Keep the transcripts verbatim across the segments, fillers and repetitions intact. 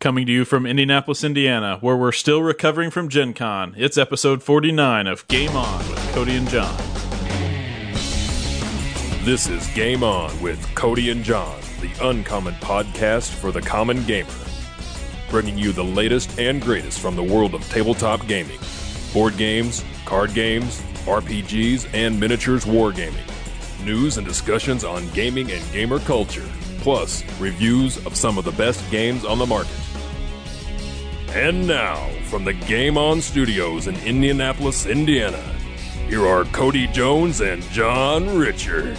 Coming to you from Indianapolis, Indiana, where we're still recovering from Gen Con. It's episode forty-nine of Game On with Cody and John. This is Game On with Cody and John, the uncommon podcast for the common gamer. Bringing you the latest and greatest from the world of tabletop gaming. Board games, card games, R P Gs, and miniatures wargaming. News and discussions on gaming and gamer culture. Plus, reviews of some of the best games on the market. And now, from the Game On Studios in Indianapolis, Indiana, here are Cody Jones and John Richard.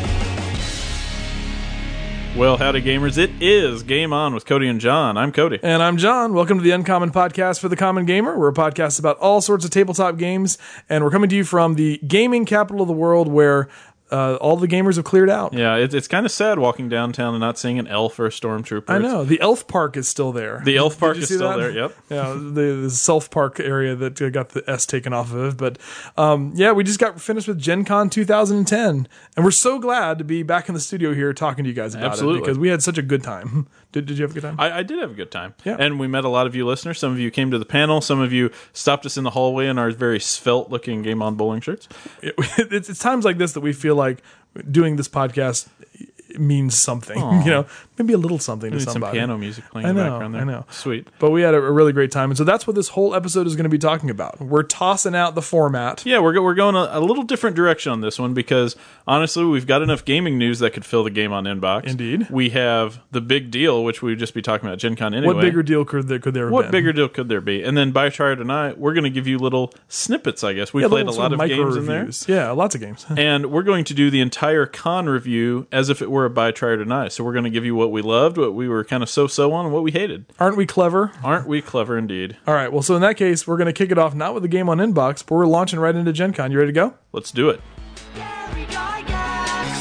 Well, howdy gamers, it is Game On with Cody and John. I'm Cody. And I'm John. Welcome to the Uncommon Podcast for the Common Gamer. We're a podcast about all sorts of tabletop games, and we're coming to you from the gaming capital of the world where Uh, all the gamers have cleared out. Yeah, it, it's kind of sad walking downtown and not seeing an elf or a stormtrooper. I know. The Elf Park is still there. The Elf Park is see still that? there, yep. Yeah, the, the Self Park area that uh, got the S taken off of it. But um, yeah, we just got finished with Gen Con twenty ten, and we're so glad to be back in the studio here talking to you guys about Absolutely. it because we had such a good time. Did, did you have a good time? I, I did have a good time. Yeah. And we met a lot of you listeners. Some of you came to the panel. Some of you stopped us in the hallway in our very svelte-looking Game On bowling shirts. It, it's, it's times like this that we feel like doing this podcast means something. Aww. You know, maybe a little something Maybe to some somebody. piano music playing I in the know, background there. I know. Sweet. But we had a, a really great time, and so that's what this whole episode is going to be talking about. We're tossing out the format. Yeah, we're go- we're going a, a little different direction on this one because honestly, we've got enough gaming news that could fill the Game On inbox. Indeed. We have the big deal, which we would just be talking about Gen Con anyway. What bigger deal could there could there have What been? bigger deal could there be? And then by Trier tonight, we're going to give you little snippets, I guess. We Yeah, played a little lot sort of micro games in there. reviews. Yeah, lots of games. And we're going to do the entire con review as if it were a by Trier tonight. So we're going to give you what we loved, what we were kind of so-so on, and what we hated. Aren't we clever? Aren't we clever indeed? All right, well, so in that case, we're going to kick it off not with the Game On inbox, but we're launching right into Gen Con. You ready to go? Let's do it. Gary Gygax.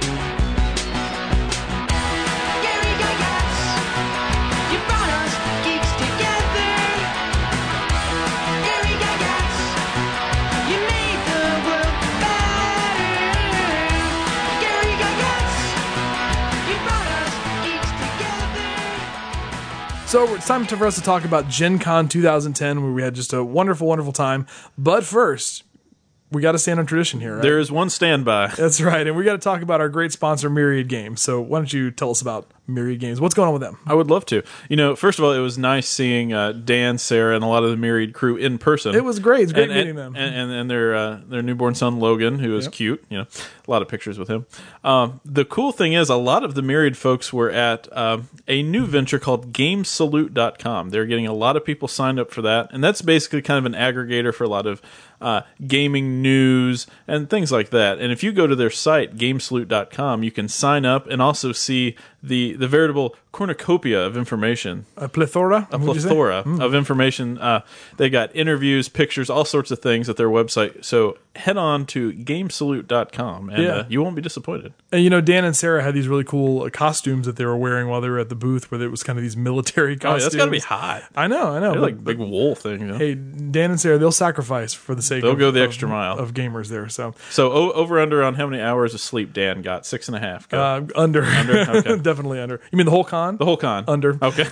Gary Gygax. You brought us geeks together. Gary Gygax. You made the world better. Gary Gygax. You brought us geeks together. So it's time to, for us to talk about Gen Con twenty ten, where we had just a wonderful, wonderful time. But first, we got to stand on tradition here, right? There is one standby. That's right, and we got to talk about our great sponsor, Myriad Games. So why don't you tell us about Myriad Games? What's going on with them? I would love to. You know, first of all, it was nice seeing uh, Dan, Sarah, and a lot of the Myriad crew in person. It was great. It's great and, meeting and, them. And, and, and their uh, their newborn son Logan, who is Yep. cute. You know, a lot of pictures with him. Um, the cool thing is, a lot of the Myriad folks were at um, a new venture called Game Salute dot com. They're getting a lot of people signed up for that, and that's basically kind of an aggregator for a lot of uh, gaming news and things like that. And if you go to their site, Game Salute dot com, you can sign up and also see the the veritable cornucopia of information. A plethora? A plethora of information. Uh, they got interviews, pictures, all sorts of things at their website. So head on to Game Salute dot com and Yeah. uh, you won't be disappointed. And you know, Dan and Sarah had these really cool uh, costumes that they were wearing while they were at the booth, where it was kind of these military Oh, costumes. that's got to be hot. I know, I know. They're but- like big wool thing. You know? Hey, Dan and Sarah, they'll sacrifice for the sake They'll of, go the of- extra mile. of gamers there. So So o- over under on how many hours of sleep Dan got? Six and a half. Go. uh, under, Under? Okay. definitely under. You mean the whole con? the whole con. Under. Okay.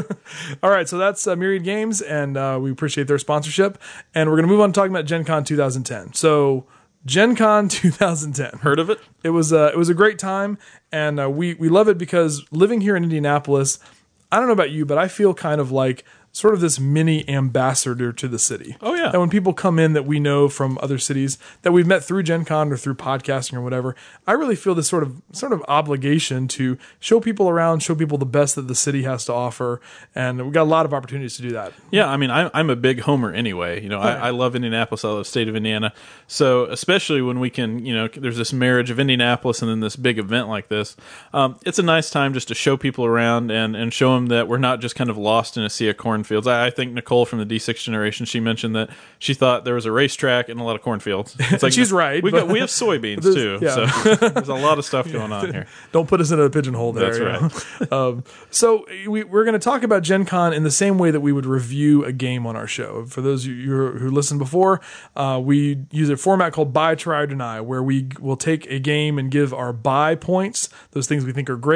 All right, so that's uh, Myriad Games, and uh, we appreciate their sponsorship. And we're going to move on to talking about Gen Con twenty ten. So Gen Con twenty ten. Heard of it? It was uh, it was a great time, and uh, we we love it because living here in Indianapolis, I don't know about you, but I feel kind of like sort of this mini ambassador to the city. Oh, yeah. And when people come in that we know from other cities that we've met through Gen Con or through podcasting or whatever, I really feel this sort of sort of obligation to show people around, show people the best that the city has to offer, and we've got a lot of opportunities to do that. Yeah, I mean, I'm, I'm a big homer anyway. You know, I, I love Indianapolis. I love the state of Indiana. So especially when we can, you know, there's this marriage of Indianapolis and then this big event like this. Um, it's a nice time just to show people around and, and show them that we're not just kind of lost in a sea of cornfields. I, I think Nicole from the D six generation, she mentioned that she thought there was a racetrack and a lot of cornfields. It's like She's right, We, but- got, we have soybeans This- too. yeah. So there's a lot of stuff going on here. Don't put us in a pigeonhole there. That's you right. know? um, so we, we're going to talk about Gen Con in the same way that we would review a game on our show. For those of you who listened before, uh, we use a format called Buy, Try, or Deny, where we will take a game and give our buy points, those things we think are great,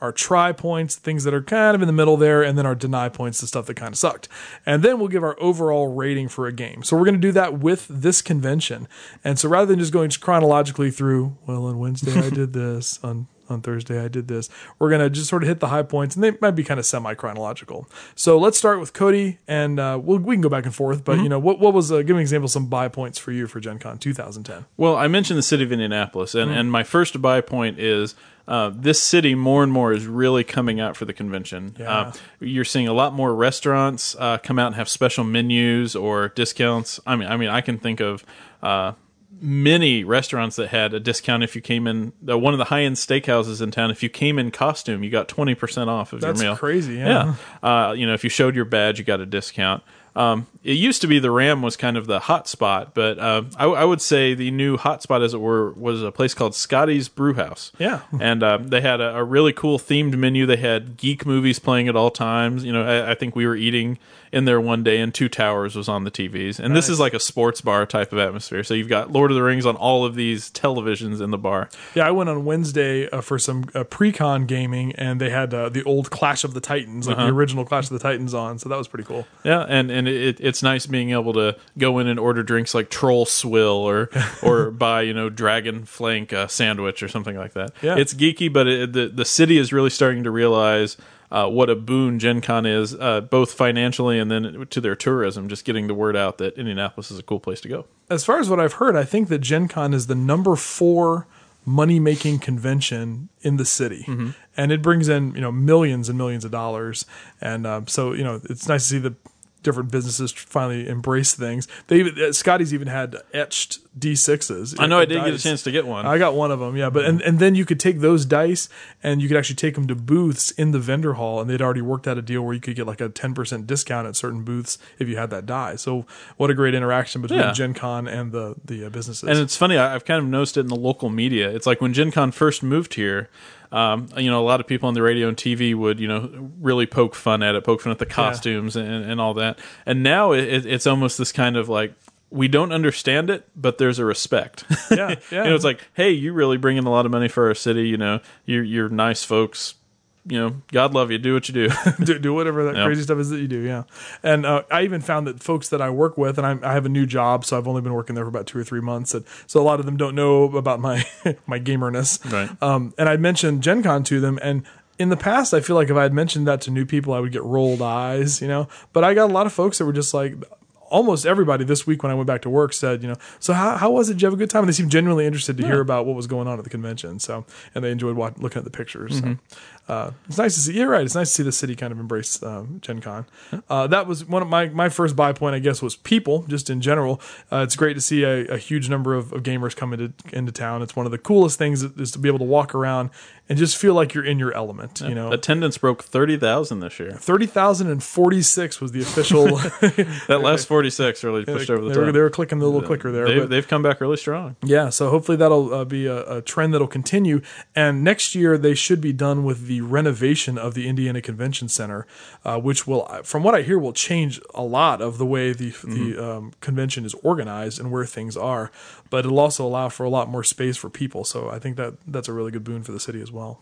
our try points, things that are kind of in the middle there, and then our deny points, the stuff that kind of sucked. And then we'll give our overall rating for a game. So we're going to do that with this convention. And so rather than just going chronologically through, well, on Wednesday I did this, on on Thursday I did this, we're going to just sort of hit the high points, and they might be kind of semi-chronological. So let's start with Cody, and uh, we'll, we can go back and forth, but you know, what what was, uh, give me an example of some buy points for you for Gen Con twenty ten. Well, I mentioned the city of Indianapolis, and, and my first buy point is uh, this city more and more is really coming out for the convention. Yeah. Uh, you're seeing a lot more restaurants uh, come out and have special menus or discounts. I mean, I mean, I can think of uh, many restaurants that had a discount if you came in. Uh, one of the high-end steakhouses in town, if you came in costume, you got twenty percent off of That's your meal. crazy, yeah. Yeah. Uh, you know, if you showed your badge, you got a discount. Um, it used to be the Ram was kind of the hot spot, but uh, I, I would say the new hot spot, as it were, was a place called Scotty's Brewhouse. Yeah. And um, they had a, a really cool themed menu. They had geek movies playing at all times. You know, I, I think we were eating in there one day, and Two Towers was on the T Vs. And Nice. this is like a sports bar type of atmosphere. So you've got Lord of the Rings on all of these televisions in the bar. Yeah, I went on Wednesday uh, for some uh, pre-con gaming, and they had uh, the old Clash of the Titans, like the original Clash of the Titans on, so that was pretty cool. Yeah, and, and it, it's nice being able to go in and order drinks like Troll Swill or or buy, you know, Dragon Flank uh, sandwich or something like that. Yeah. It's geeky, but it, the the city is really starting to realize uh, what a boon Gen Con is, uh, both financially and then to their tourism, just getting the word out that Indianapolis is a cool place to go. As far as what I've heard, I think that Gen Con is the number four money-making convention in the city. Mm-hmm. And it brings in, you know, millions and millions of dollars. And um, so, you know, it's nice to see the different businesses finally embrace things. They even, uh, Scotty's even had etched D sixes. I know I did dice. get a chance to get one. I got one of them, yeah. But and, and then you could take those dice and you could actually take them to booths in the vendor hall, and they'd already worked out a deal where you could get like a ten percent discount at certain booths if you had that die. So what a great interaction between Yeah. Gen Con and the the uh, businesses. And it's funny, I- I've kind of noticed it in the local media. It's like when Gen Con first moved here, um, you know, a lot of people on the radio and T V would, you know, really poke fun at it, poke fun at the costumes and, and all that. And now it, it's almost this kind of like, we don't understand it, but there's a respect. Yeah, yeah. You know, it's like, hey, you really bring in a lot of money for our city. You know, you're, you're nice folks. You know, God love you. Do what you do. do, do whatever that Yeah. crazy stuff is that you do, yeah. And uh, I even found that folks that I work with, and I'm, I have a new job, so I've only been working there for about two or three months, and so a lot of them don't know about my my gamerness. Right. Um, and I mentioned Gen Con to them, and in the past, I feel like if I had mentioned that to new people, I would get rolled eyes, you know. But I got a lot of folks that were just like, almost everybody this week when I went back to work said, you know, so how how was it? Did you have a good time? And they seemed genuinely interested to hear about what was going on at the convention. So, and they enjoyed watch, looking at the pictures. So, uh, it's nice to see. You're right. It's nice to see the city kind of embrace um, Gen Con. Uh, that was one of my my first buy point, I guess, was people just in general. Uh, it's great to see a, a huge number of, of gamers come into into town. It's one of the coolest things is to be able to walk around and just feel like you're in your element. You know, Attendance broke thirty thousand this year. thirty thousand and forty-six was the official. That last forty-six really pushed over the they, were, top. they were clicking the little clicker there. They've, but they've come back really strong. yeah, so hopefully that'll uh, be a, a trend that'll continue. And next year they should be done with the renovation of the Indiana Convention Center, uh, which will, from what I hear, will change a lot of the way the the um, convention is organized and where things are. But it'll also allow for a lot more space for people. So I think that that's a really good boon for the city as well.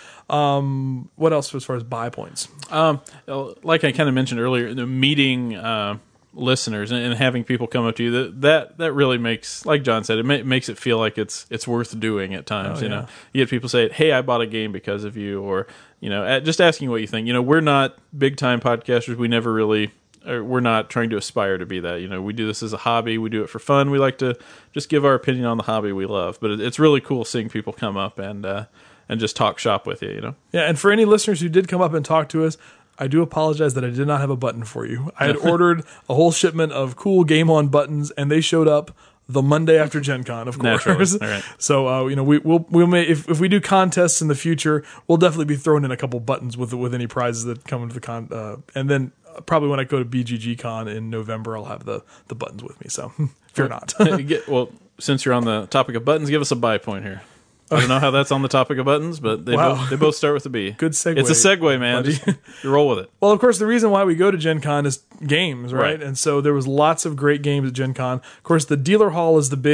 Um, what else as far as buy points? Um, like I kind of mentioned earlier, the meeting uh, listeners and, and having people come up to you, that that, that really makes, like John said, it ma- makes it feel like it's it's worth doing at times. Oh, you yeah. know, you get people say, "Hey, I bought a game because of you," or you know, at, just asking what you think. You know, we're not big time podcasters. We never really. Or we're not trying to aspire to be that. You know, we do this as a hobby. We do it for fun. We like to just give our opinion on the hobby we love. But it, it's really cool seeing people come up and uh, and just talk shop with you. You know. Yeah, and for any listeners who did come up and talk to us, I do apologize that I did not have a button for you. I had ordered a whole shipment of cool Game On buttons, and they showed up the Monday after Gen Con, of course. Naturally. All right. So, uh, you know, we, we'll we may if, if we do contests in the future, we'll definitely be throwing in a couple buttons with with any prizes that come into the con. Uh, and then probably when I go to B G G Con in November, I'll have the the buttons with me. So fear not. Get, well, since you're on the topic of buttons, give us a buy point here. I don't know how that's on the topic of buttons, but they Wow. both they both start with a B. Good segue, It's a segue, man. buddy. Just, you roll with it. Well, of course, the reason why we go to Gen Con is games, right? Right. And so there was lots of great games at Gen Con. Of course, the dealer hall is the big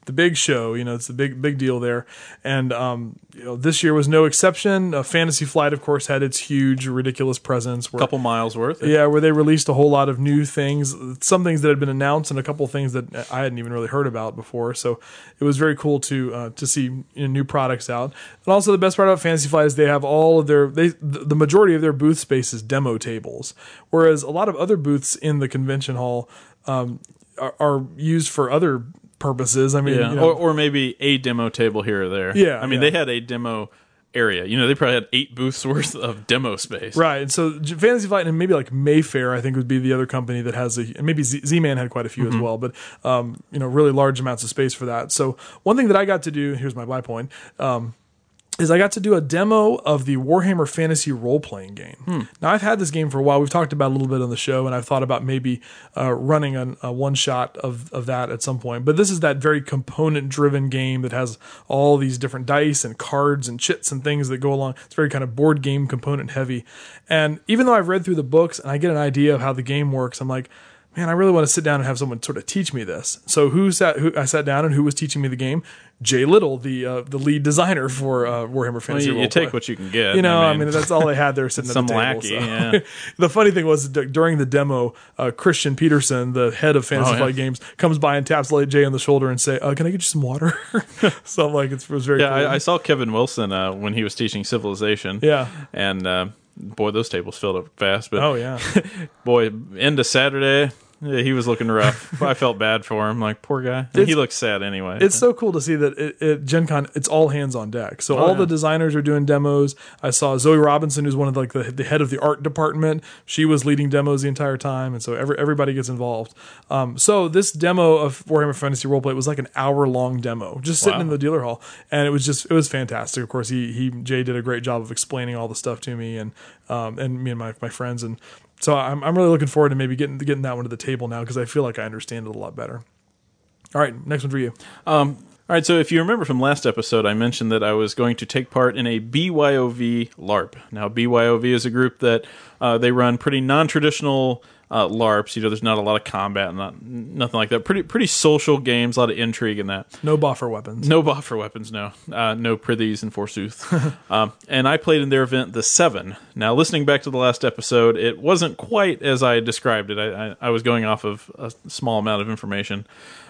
the big show. You know, it's the big big deal there. And um, you know, this year was no exception. Uh, Fantasy Flight, of course, had its huge, ridiculous presence. Where, couple miles worth. yeah, where they released a whole lot of new things, some things that had been announced, and a couple things that I hadn't even really heard about before. So it was very cool to uh, to see you know, new products out. And also, the best part about Fantasy Flight is they have all of their they the majority of their booth space is demo tables, whereas a lot of other booths in the convention hall um, are, are used for other purposes. I mean, Yeah, you know, or, or maybe a demo table here or there. Yeah, I mean, yeah. they had a demo area. You know, they probably had eight booths worth of demo space. right. And so J- Fantasy Flight and maybe like Mayfair, I think would be the other company that has a, and maybe Z- Z-Man had quite a few Mm-hmm. as well, but, um, you know, really large amounts of space for that. So one thing that I got to do, here's my buy point, um, is I got to do a demo of the Warhammer Fantasy role-playing game. Hmm. Now, I've had this game for a while. We've talked about it a little bit on the show, and I've thought about maybe uh, running a, a one-shot of, of that at some point. But this is that very component-driven game that has all these different dice and cards and chits and things that go along. It's very kind of board game component-heavy. And even though I've read through the books and I get an idea of how the game works, I'm like, man, I really want to sit down and have someone sort of teach me this. So who sat? Who I sat down and who was teaching me the game? Jay Little, the uh, the lead designer for uh, Warhammer Well, Fantasy. you, you Roleplay. take what you can get. You know, I mean, that's all they had there sitting some at the table. lackey, so. yeah. The funny thing was d- during the demo, uh, Christian Peterson, the head of Fantasy Oh, yeah. Flight Games, comes by and taps Jay on the shoulder and say, uh, "Can I get you some water?" So I'm like, it's, it was very Yeah, cool. I, I saw Kevin Wilson uh, when he was teaching Civilization. Yeah. And uh, boy, those tables filled up fast. But Oh yeah. boy, into Saturday, yeah, he was looking rough. I felt bad for him. Like, poor guy. And It's- he looks sad anyway. It's so cool to see that it, it, Gen Con, it's all hands on deck. So all yeah. the designers are doing demos. I saw Zoe Robinson, who's one of the, like the, the head of the art department. She was leading demos the entire time, and so every, everybody gets involved. Um, so this demo of Warhammer Fantasy Roleplay was like an hour long demo, just sitting Wow. in the dealer hall, and it was just it was fantastic. Of course, he he Jay did a great job of explaining all the stuff to me and um, and me and my my friends, and so I'm I'm really looking forward to maybe getting getting that one to the table now because I feel like I understand it a lot better. All right, next one for you. All right, so if you remember from last episode, I mentioned that I was going to take part in a B Y O V LARP. Now, B Y O V is a group that uh, they run pretty non-traditional uh, LARPs. You know, there's not a lot of combat, not nothing like that. Pretty pretty social games, a lot of intrigue in that. No buffer weapons. No buffer weapons, no. Uh, no prithys and forsooth. um, and I played in their event, The Seven. Now, listening back to the last episode, it wasn't quite as I described it. I, I, I was going off of a small amount of information.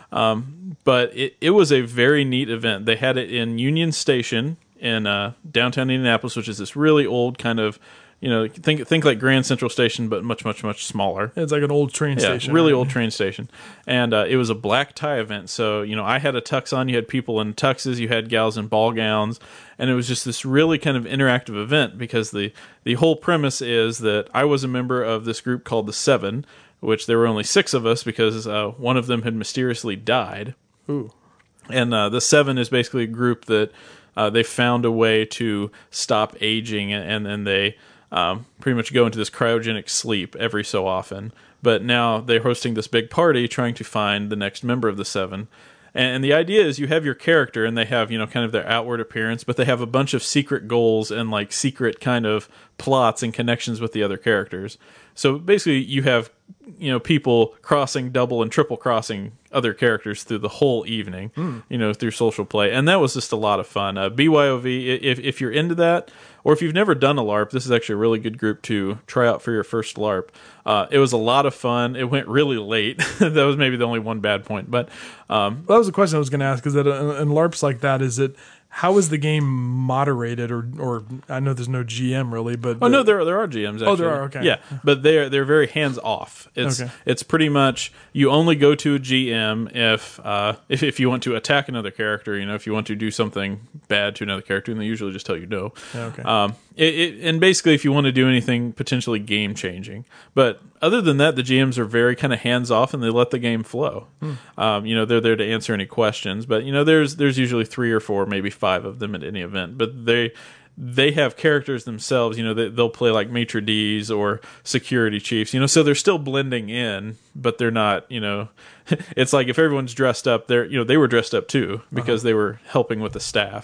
Um, but it, it was a very neat event. They had it in Union Station in uh, downtown Indianapolis, which is this really old kind of, you know, think think like Grand Central Station, but much, much, much smaller. It's like an old train Yeah, station. really right? old train station. And uh, it was a black tie event. So, you know, I had a tux on. You had people in tuxes. You had gals in ball gowns. And it was just this really kind of interactive event because the, the whole premise is that I was a member of this group called The Seven, which there were only six of us because uh, one of them had mysteriously died. Ooh. And uh, The Seven is basically a group that uh, they found a way to stop aging, and then they um, pretty much go into this cryogenic sleep every so often. But now they're hosting this big party trying to find the next member of The Seven. And, and the idea is you have your character, and they have, you know, kind of their outward appearance, but they have a bunch of secret goals and, like, secret kind of plots and connections with the other characters. So basically you have, you know, people crossing, double, and triple crossing other characters through the whole evening, mm. you know, through social play. And that was just a lot of fun. Uh, B Y O V, if, if you're into that, or if you've never done a LARP, this is actually a really good group to try out for your first LARP. Uh, it was a lot of fun. It went really late. That was maybe the only one bad point. But um, well, that was a question I was going to ask, is that in, in LARPs like that, is it, how is the game moderated, or or I know there's no G M really, but oh no, there there are G Ms. Actually. Oh, there are, okay. Yeah, but they're they're very hands off. It's Okay. it's pretty much you only go to a G M if uh if if you want to attack another character. You know, if you want to do something bad to another character, and they usually just tell you no. Okay. Um, it, it and basically if you want to do anything potentially game changing, but other than that, the G Ms are very kind of hands off and they let the game flow. Hmm. Um, you know, they're there to answer any questions, but you know, there's there's usually three or four, maybe five of them at any event, but they they have characters themselves. You know, they, they'll play like maitre d's or security chiefs. You know, so they're still blending in, but they're not. You know, it's like if everyone's dressed up, they're you know they were dressed up too because uh-huh. they were helping with the staff.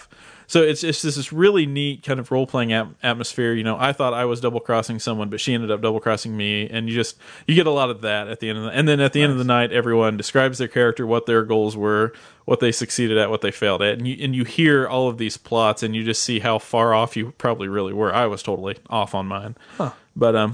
So it's it's just this really neat kind of role playing at- atmosphere. You know, I thought I was double crossing someone, but she ended up double crossing me, and you just you get a lot of that at the end of the, and then at the end of the night, everyone describes their character, what their goals were, what they succeeded at, what they failed at, and you and you hear all of these plots, and you just see how far off you probably really were. I was totally off on mine, Huh. but um.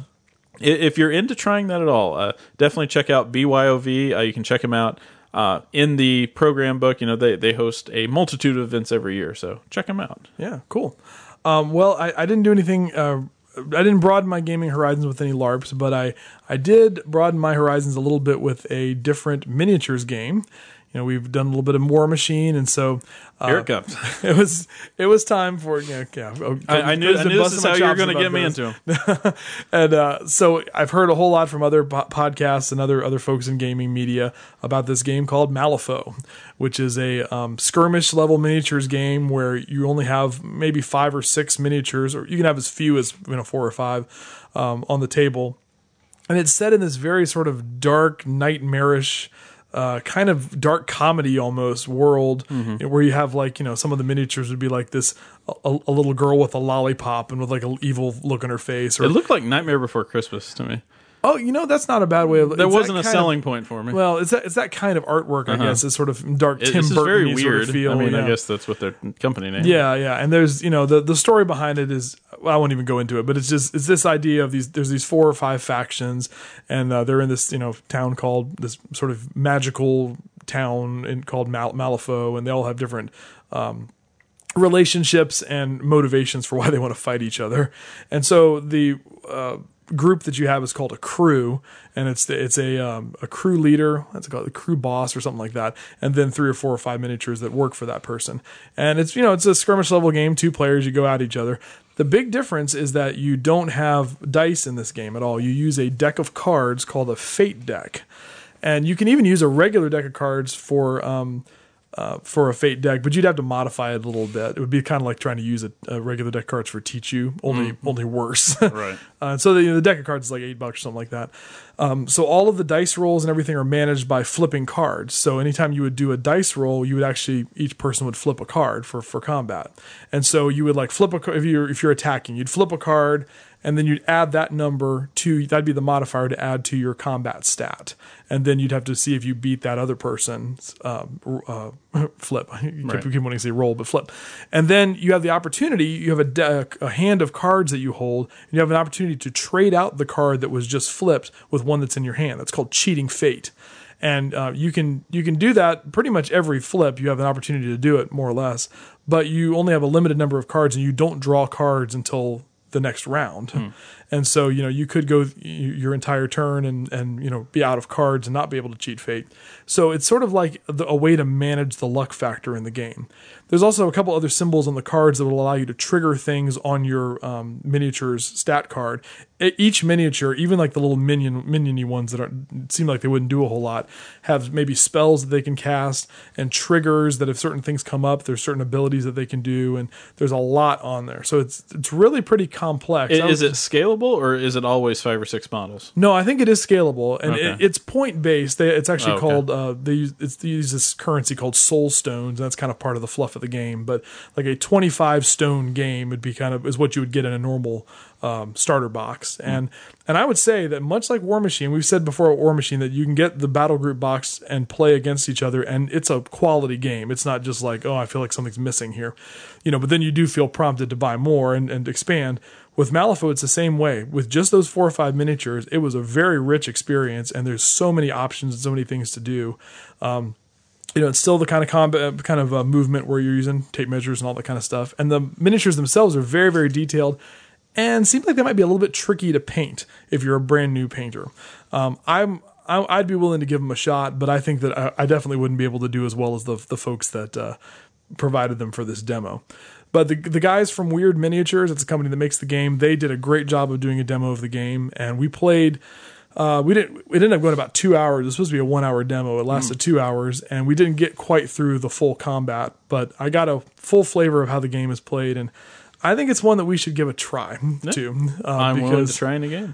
If you're into trying that at all, uh, definitely check out B Y O V. Uh, you can check them out uh, in the program book. You know, they, they host a multitude of events every year, so check them out. Yeah, cool. Um, well, I, I didn't do anything. Uh, I didn't broaden my gaming horizons with any LARPs, but I, I did broaden my horizons a little bit with a different miniatures game. You know, we've done a little bit of War Machine, and so uh, Here it comes. it was it was time for you know, yeah. oh, I, I knew, I busting knew this is my how you were chops going to about get me this. into them. And uh, so I've heard a whole lot from other po- podcasts and other other folks in gaming media about this game called Malifaux, which is a um, skirmish level miniatures game where you only have maybe five or six miniatures, or you can have as few as you know four or five um, on the table, and it's set in this very sort of dark, nightmarish. Uh, kind of dark comedy almost world Mm-hmm. where you have like you know some of the miniatures would be like this a, a little girl with a lollipop and with like an evil look on her face, or It looked like Nightmare Before Christmas to me. oh you know that's not a bad way of There it's that wasn't a kind selling of, point for me. well it's that it's that kind of artwork I guess. It's sort of dark It- Tim this is Burton very sort weird. of feel. I mean, yeah. I guess that's what their company name. Yeah, yeah, and there's you know the the story behind it is well, I won't even go into it, but it's just it's this idea of these there's these four or five factions, and uh, they're in this you know town called this sort of magical town in, called Mal- Malifaux, and they all have different um, relationships and motivations for why they want to fight each other, and so the uh, group that you have is called a crew, and it's the, it's a um, a crew leader, that's called a crew boss or something like that, and then three or four or five miniatures that work for that person. And it's you know it's a skirmish level game, two players, you go at each other. The big difference is that you don't have dice in this game at all. You use a deck of cards called a fate deck, and you can even use a regular deck of cards for um, uh, for a fate deck, but you'd have to modify it a little bit. It would be kind of like trying to use a, a regular deck of cards for Teach You, only only worse. Right. Uh, so the, the deck of cards is like eight bucks or something like that. Um, so all of the dice rolls and everything are managed by flipping cards. So anytime you would do a dice roll, you would actually each person would flip a card for, for combat. And so you would like flip a card if you're if you're attacking, you'd flip a card and then you'd add that number to that'd be the modifier to add to your combat stat. And then you'd have to see if you beat that other person's um, uh, flip. You Right. keep wanting to say roll, but flip. And then you have the opportunity. You have a, deck, a hand of cards that you hold. And you have an opportunity to trade out the card that was just flipped with one that's in your hand. That's called cheating fate. And uh, you can you can do that pretty much every flip. You have an opportunity to do it more or less, but you only have a limited number of cards, and you don't draw cards until the next round. Hmm. And so, you know, you could go y- your entire turn and, and, you know, be out of cards and not be able to cheat fate. So it's sort of like the, a way to manage the luck factor in the game. There's also a couple other symbols on the cards that will allow you to trigger things on your um, miniature's stat card. E- Each miniature, even like the little minion minion-y ones that are, seem like they wouldn't do a whole lot, have maybe spells that they can cast and triggers that if certain things come up, there's certain abilities that they can do, and there's a lot on there. So it's it's really pretty complex. I- I Is was- it scalable, or is it always five or six models? No, I think it is scalable, and Okay. it, it's point based. They, it's actually Oh, okay. called uh, they use it's they use this currency called soul stones. And that's kind of part of the fluff of the game. But like a twenty-five stone game would be kind of is what you would get in a normal um, starter box. And and I would say that much like War Machine, we've said before at War Machine that you can get the battle group box and play against each other, and it's a quality game. It's not just like, oh, I feel like something's missing here, you know. But then you do feel prompted to buy more and, and expand. With Malifaux, it's the same way. With just those four or five miniatures, it was a very rich experience, and there's so many options and so many things to do. Um, you know, it's still the kind of combat, kind of uh, movement where you're using tape measures and all that kind of stuff. And the miniatures themselves are very, very detailed, and seem like they might be a little bit tricky to paint if you're a brand new painter. Um, I'm I, I'd be willing to give them a shot, but I think that I, I definitely wouldn't be able to do as well as the the folks that uh, provided them for this demo. But the the guys from Weird Miniatures, it's a company that makes the game, they did a great job of doing a demo of the game, and we played. Uh, we didn't. It ended up going about two hours. It was supposed to be a one-hour demo. It lasted two hours, and we didn't get quite through the full combat. But I got a full flavor of how the game is played, and I think it's one that we should give a try to. Uh, I'm willing to because try it again.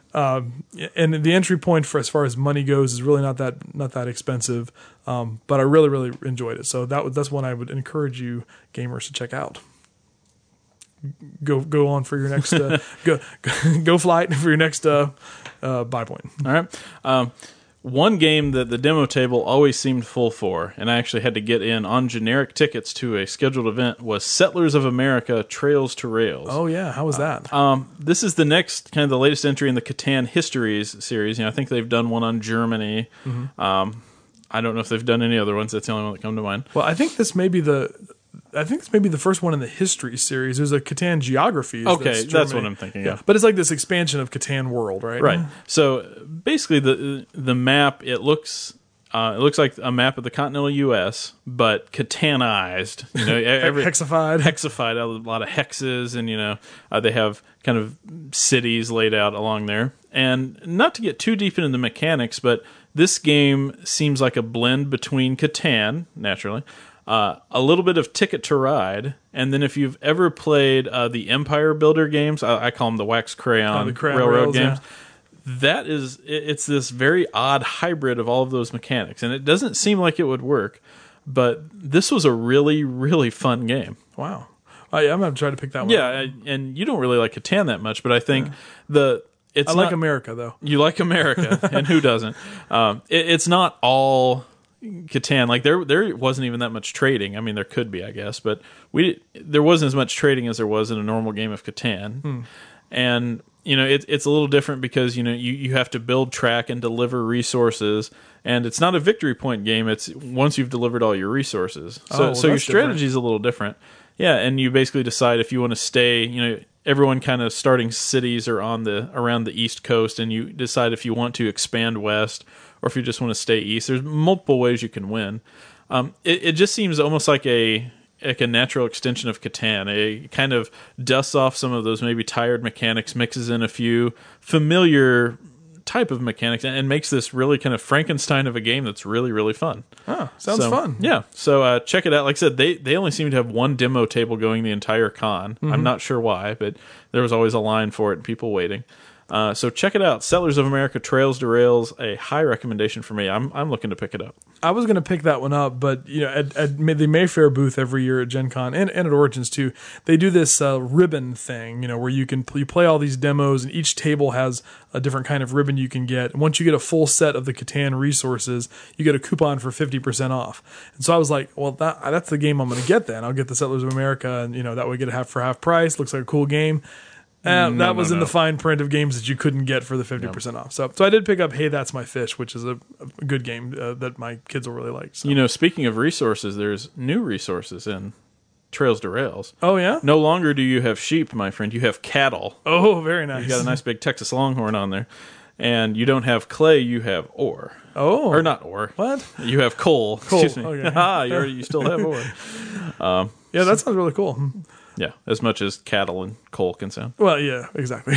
and the entry point for as far as money goes is really not that not that expensive. Um, but I really really enjoyed it. So that would- that's one I would encourage you gamers to check out. go go on for your next uh, go, go flight for your next uh, uh, buy point. All right. Um, one game that the demo table always seemed full for, and I actually had to get in on generic tickets to a scheduled event, was Settlers of America Trails to Rails. Oh yeah, how was that? Um, this is the next kind of the latest entry in the Catan Histories series. You know, I think they've done one on Germany. Mm-hmm. Um, I don't know if they've done any other ones. That's the only one that come to mind. Well, I think this may be the. I think this may be the first one in the history series. There's a Catan Geographies. Okay, that's, that's Germany. what I'm thinking. Yeah, Yeah. but it's like this expansion of Catan World, right? Right. So basically, the the map it looks uh, it looks like a map of the continental U S, but Catanized. You know, every, Hexified. hexified, a lot of hexes, and you know uh, they have kind of cities laid out along there. And not to get too deep into the mechanics, but this game seems like a blend between Catan, naturally. Uh, a little bit of Ticket to Ride, and then if you've ever played uh, the Empire Builder games, I, I call them the Wax Crayon, Oh, the Crayon Railroad Rails, games. yeah. That is, it- it's this very odd hybrid of all of those mechanics, and it doesn't seem like it would work. But this was a really, really fun game. Wow. Oh, yeah, I'm gonna try to pick that one. Yeah, up. I- and you don't really like Catan that much, but I think the it's I like not- America though. You like America, and who doesn't? Um, it, it's not all Catan. Like there, there wasn't even that much trading. I mean, there could be, I guess, but we there wasn't as much trading as there was in a normal game of Catan. Hmm. And you know, it, it's a little different because you know you, you have to build track and deliver resources, and it's not a victory point game. It's once you've delivered all your resources. So, Oh, well, so your that's different. strategy is a little different. Yeah, and you basically decide if you want to stay. You know, everyone kind of starting cities are on the around the East Coast, and you decide if you want to expand west or if you just want to stay east. There's multiple ways you can win. Um, it, it just seems almost like a like a natural extension of Catan. It kind of dusts off some of those maybe tired mechanics, mixes in a few familiar type of mechanics, and, and makes this really kind of Frankenstein of a game that's really, really fun. Oh, sounds So, fun. Yeah. So uh, check it out. Like I said, they, they only seem to have one demo table going the entire con. Mm-hmm. I'm not sure why, but there was always a line for it and people waiting. Uh, so check it out. Settlers of America Trails to Rails, a high recommendation for me. I'm I'm looking to pick it up. I was going to pick that one up, but you know, at, at the Mayfair booth every year at Gen Con and, and at Origins too, they do this uh, ribbon thing, you know, where you can you play all these demos, and each table has a different kind of ribbon you can get. And once you get a full set of the Catan resources, you get a coupon for fifty percent off. And so I was like, well, that, that's the game I'm going to get then. I'll get the Settlers of America, and you know, that way get it half for half price. Looks like a cool game. And No, that was no, in no. the fine print of games that you couldn't get for the fifty percent off. So, so I did pick up Hey, That's My Fish, which is a, a good game uh, that my kids will really like. So. You know, speaking of resources, there's new resources in Trails to Rails. Oh, yeah? No longer do you have sheep, my friend. You have cattle. Oh, very nice. You got a nice big Texas Longhorn on there. And you don't have clay, you have ore. Oh. Or not ore. What? You have coal. Coal, Excuse me. okay. Ah, you, already, you still have ore. Yeah, that sounds really cool. Yeah, as much as cattle and coal can sound. Well, yeah, exactly.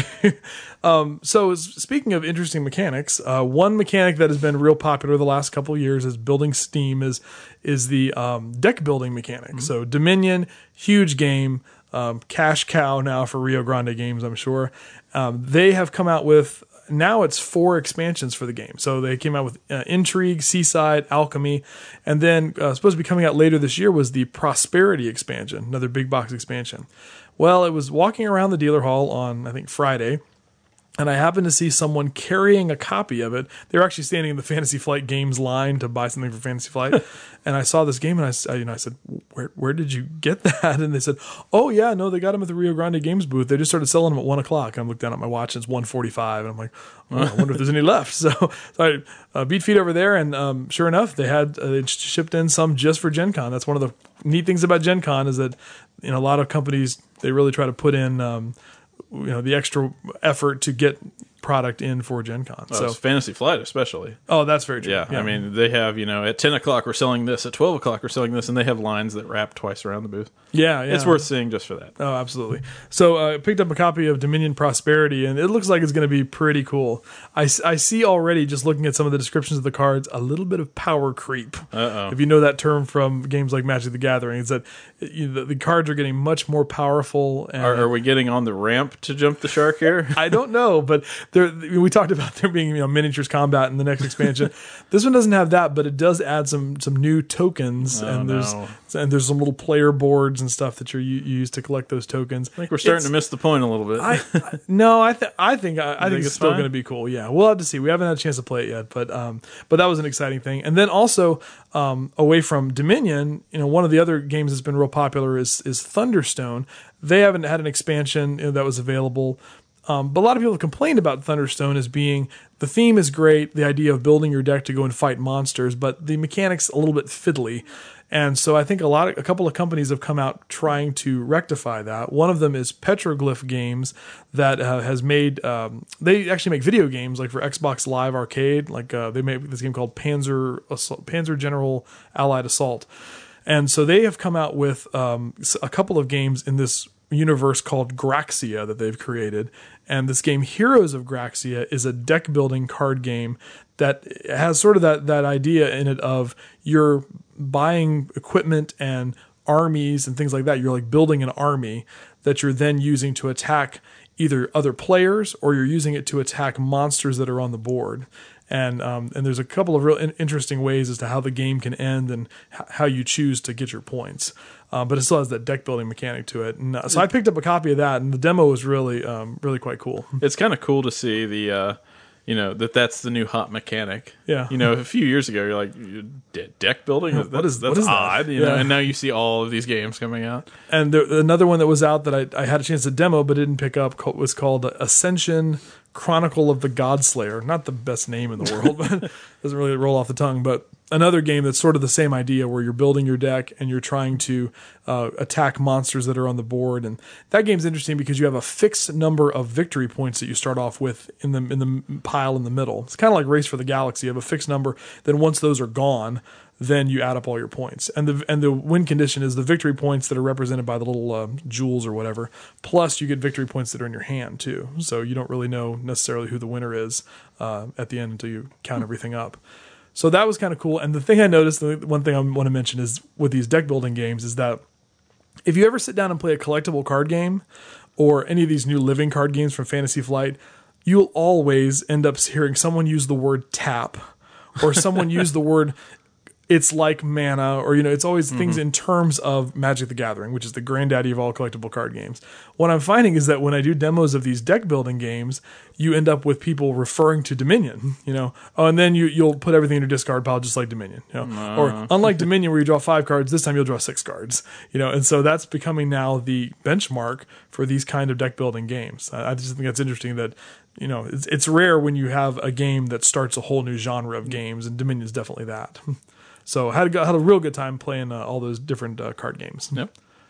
um, so, s- speaking of interesting mechanics, uh, one mechanic that has been real popular the last couple of years is building steam is is the um, deck building mechanic. So, Dominion, huge game, um, cash cow now for Rio Grande Games, I'm sure. Um, they have come out with now it's four expansions for the game. So they came out with uh, Intrigue, Seaside, Alchemy, and then uh, supposed to be coming out later this year was the Prosperity expansion, another big box expansion. Well, it was walking around the dealer hall on, I think, Friday, and I happened to see someone carrying a copy of it. They were actually standing in the Fantasy Flight Games line to buy something for Fantasy Flight, and I saw this game, and I, s- I- you know, I said, "Where, where did you get that?" And they said, "Oh yeah, no, they got them at the Rio Grande Games booth. They just started selling them at one o'clock." And I looked down at my watch, and it's one forty-five, and I'm like, "Oh, I wonder if there's any left." So, so I uh, beat feet over there, and um, sure enough, they had uh, they sh- shipped in some just for Gen Con. That's one of the neat things about Gen Con is that you know a lot of companies they really try to put in. Um, you know the extra effort to get product in for Gen Con. So So, Fantasy Flight, especially. oh, that's very true. Yeah, I mean, they have, you know, at ten o'clock we're selling this, at twelve o'clock we're selling this, and they have lines that wrap twice around the booth. yeah, yeah, It's worth seeing just for that. Oh, absolutely. So uh, I picked up a copy of Dominion Prosperity, and it looks like it's going to be pretty cool. I, s- I see already, just looking at some of the descriptions of the cards, a little bit of power creep. Uh-oh. If you know that term from games like Magic the Gathering, it's that you know, the, the cards are getting much more powerful. And Are, are we getting on the ramp to jump the shark here? I don't know, but there we talked about there being, you know, miniatures combat in the next expansion. This one doesn't have that, but it does add some some new tokens, Oh, and there's no. and there's some little player boards and stuff that you're, you you use to collect those tokens. I think we're starting It's- to miss the point a little bit. I, I no, I think I think I, I think, think it's it's still fine? going to be cool. Yeah, we'll have to see. We haven't had a chance to play it yet, but um, but that was an exciting thing. And then also um, away from Dominion, you know, one of the other games that's been real popular is is Thunderstone. They haven't had an expansion, you know, that was available. Um, but a lot of people have complained about Thunderstone as being, the theme is great, the idea of building your deck to go and fight monsters, but the mechanics a little bit fiddly. And so I think a lot of, a couple of companies have come out trying to rectify that. One of them is Petroglyph Games that uh, has made, um, they actually make video games like for Xbox Live Arcade. Like uh, they made this game called Panzer Assault, Panzer General Allied Assault. And so they have come out with um, a couple of games in this universe called Graxia that they've created. And this game, Heroes of Graxia, is a deck building card game that has sort of that, that idea in it of you're buying equipment and armies and things like that. You're like building an army that you're then using to attack either other players, or you're using it to attack monsters that are on the board. And um, and there's a couple of real in- interesting ways as to how the game can end and h- how you choose to get your points. Uh, but it still has that deck building mechanic to it. And uh, so I picked up a copy of that, and the demo was really um, really quite cool. It's kind of cool to see the, uh, you know, that that's the new hot mechanic. Yeah. You know, a few years ago, you're like, de- deck building? That, What is- that's what is that? odd. You know? Yeah. And now you see all of these games coming out. And there, another one that was out that I, I had a chance to demo but didn't pick up co- was called Ascension Chronicle of the Godslayer. Not the best name in the world, but doesn't really roll off the tongue. But another game that's sort of the same idea, where you're building your deck and you're trying to uh, attack monsters that are on the board. And that game's interesting because you have a fixed number of victory points that you start off with in the in the pile in the middle. It's kind of like Race for the Galaxy. You have a fixed number. Then once those are gone, then you add up all your points. And the and the win condition is the victory points that are represented by the little uh, jewels or whatever. Plus, you get victory points that are in your hand too. So you don't really know necessarily who the winner is uh, at the end until you count everything up. So that was kind of cool. And the thing I noticed, the one thing I want to mention is with these deck building games is that if you ever sit down and play a collectible card game or any of these new living card games from Fantasy Flight, you'll always end up hearing someone use the word tap or someone use the word it's like mana, or, you know, it's always mm-hmm. things in terms of Magic the Gathering, which is the granddaddy of all collectible card games. What I'm finding is that when I do demos of these deck building games, you end up with people referring to Dominion, you know, oh, and then you, you'll put everything in your discard pile just like Dominion, you know, uh. or unlike Dominion where you draw five cards, this time you'll draw six cards, you know, and so that's becoming now the benchmark for these kind of deck building games. I, I just think that's interesting that, you know, it's, it's rare when you have a game that starts a whole new genre of games, and Dominion's definitely that. So had a, had a real good time playing uh, all those different uh, card games. Yep.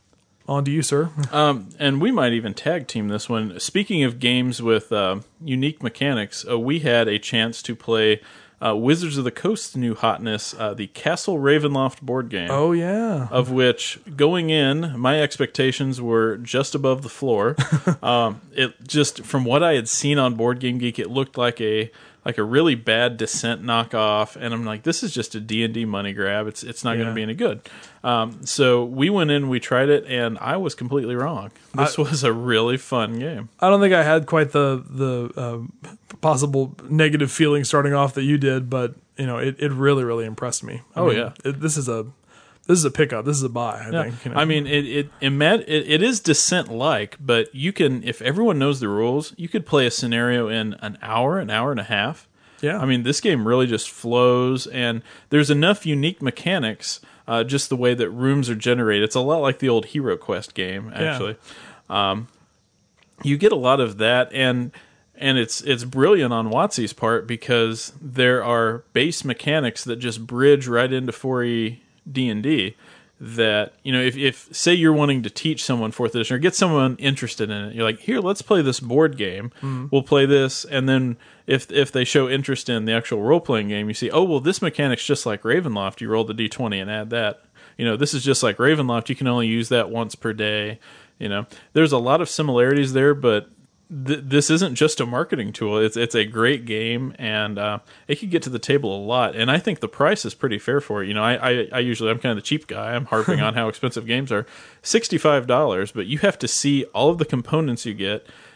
On to you, sir. Um, and we might even tag team this one. Speaking of games with uh, unique mechanics, uh, we had a chance to play uh, Wizards of the Coast's new hotness, uh, the Castle Ravenloft board game. Oh, yeah. Of which, going in, my expectations were just above the floor. um, it just, from what I had seen on Board Game Geek, it looked like a like a really bad Descent knockoff, and I'm like, this is just a D and D money grab. It's it's not Yeah. going to be any good. Um, so we went in, we tried it, and I was completely wrong. This I- was a really fun game. I don't think I had quite the the um, possible negative feeling starting off that you did, but you know, it, it really really impressed me. I Oh, mean, yeah. it, this is a this is a pickup. This is a buy. I Yeah. think. You know? I mean, it it, ima- it it is Descent-like, but you can, if everyone knows the rules, you could play a scenario in an hour, an hour and a half. yeah. I mean, this game really just flows, and there's enough unique mechanics, uh, just the way that rooms are generated. It's a lot like the old Hero Quest game, actually. Um, you get a lot of that, and and it's it's brilliant on WotC's part because there are base mechanics that just bridge right into four E D and D. That, you know, if, if say you're wanting to teach someone fourth edition or get someone interested in it, you're like, here, let's play this board game. Mm-hmm. We'll play this, and then if if they show interest in the actual role playing game, you see, oh well, this mechanic's just like Ravenloft. You roll the D twenty and add that. You know, this is just like Ravenloft. You can only use that once per day. You know, there's a lot of similarities there, but th- this isn't just a marketing tool. It's it's a great game, and uh, it can get to the table a lot. And I think the price is pretty fair for it. You know, I, I, I usually, I'm kind of the cheap guy. I'm harping on how expensive games are. sixty-five dollars, but you have to see all of the components you get.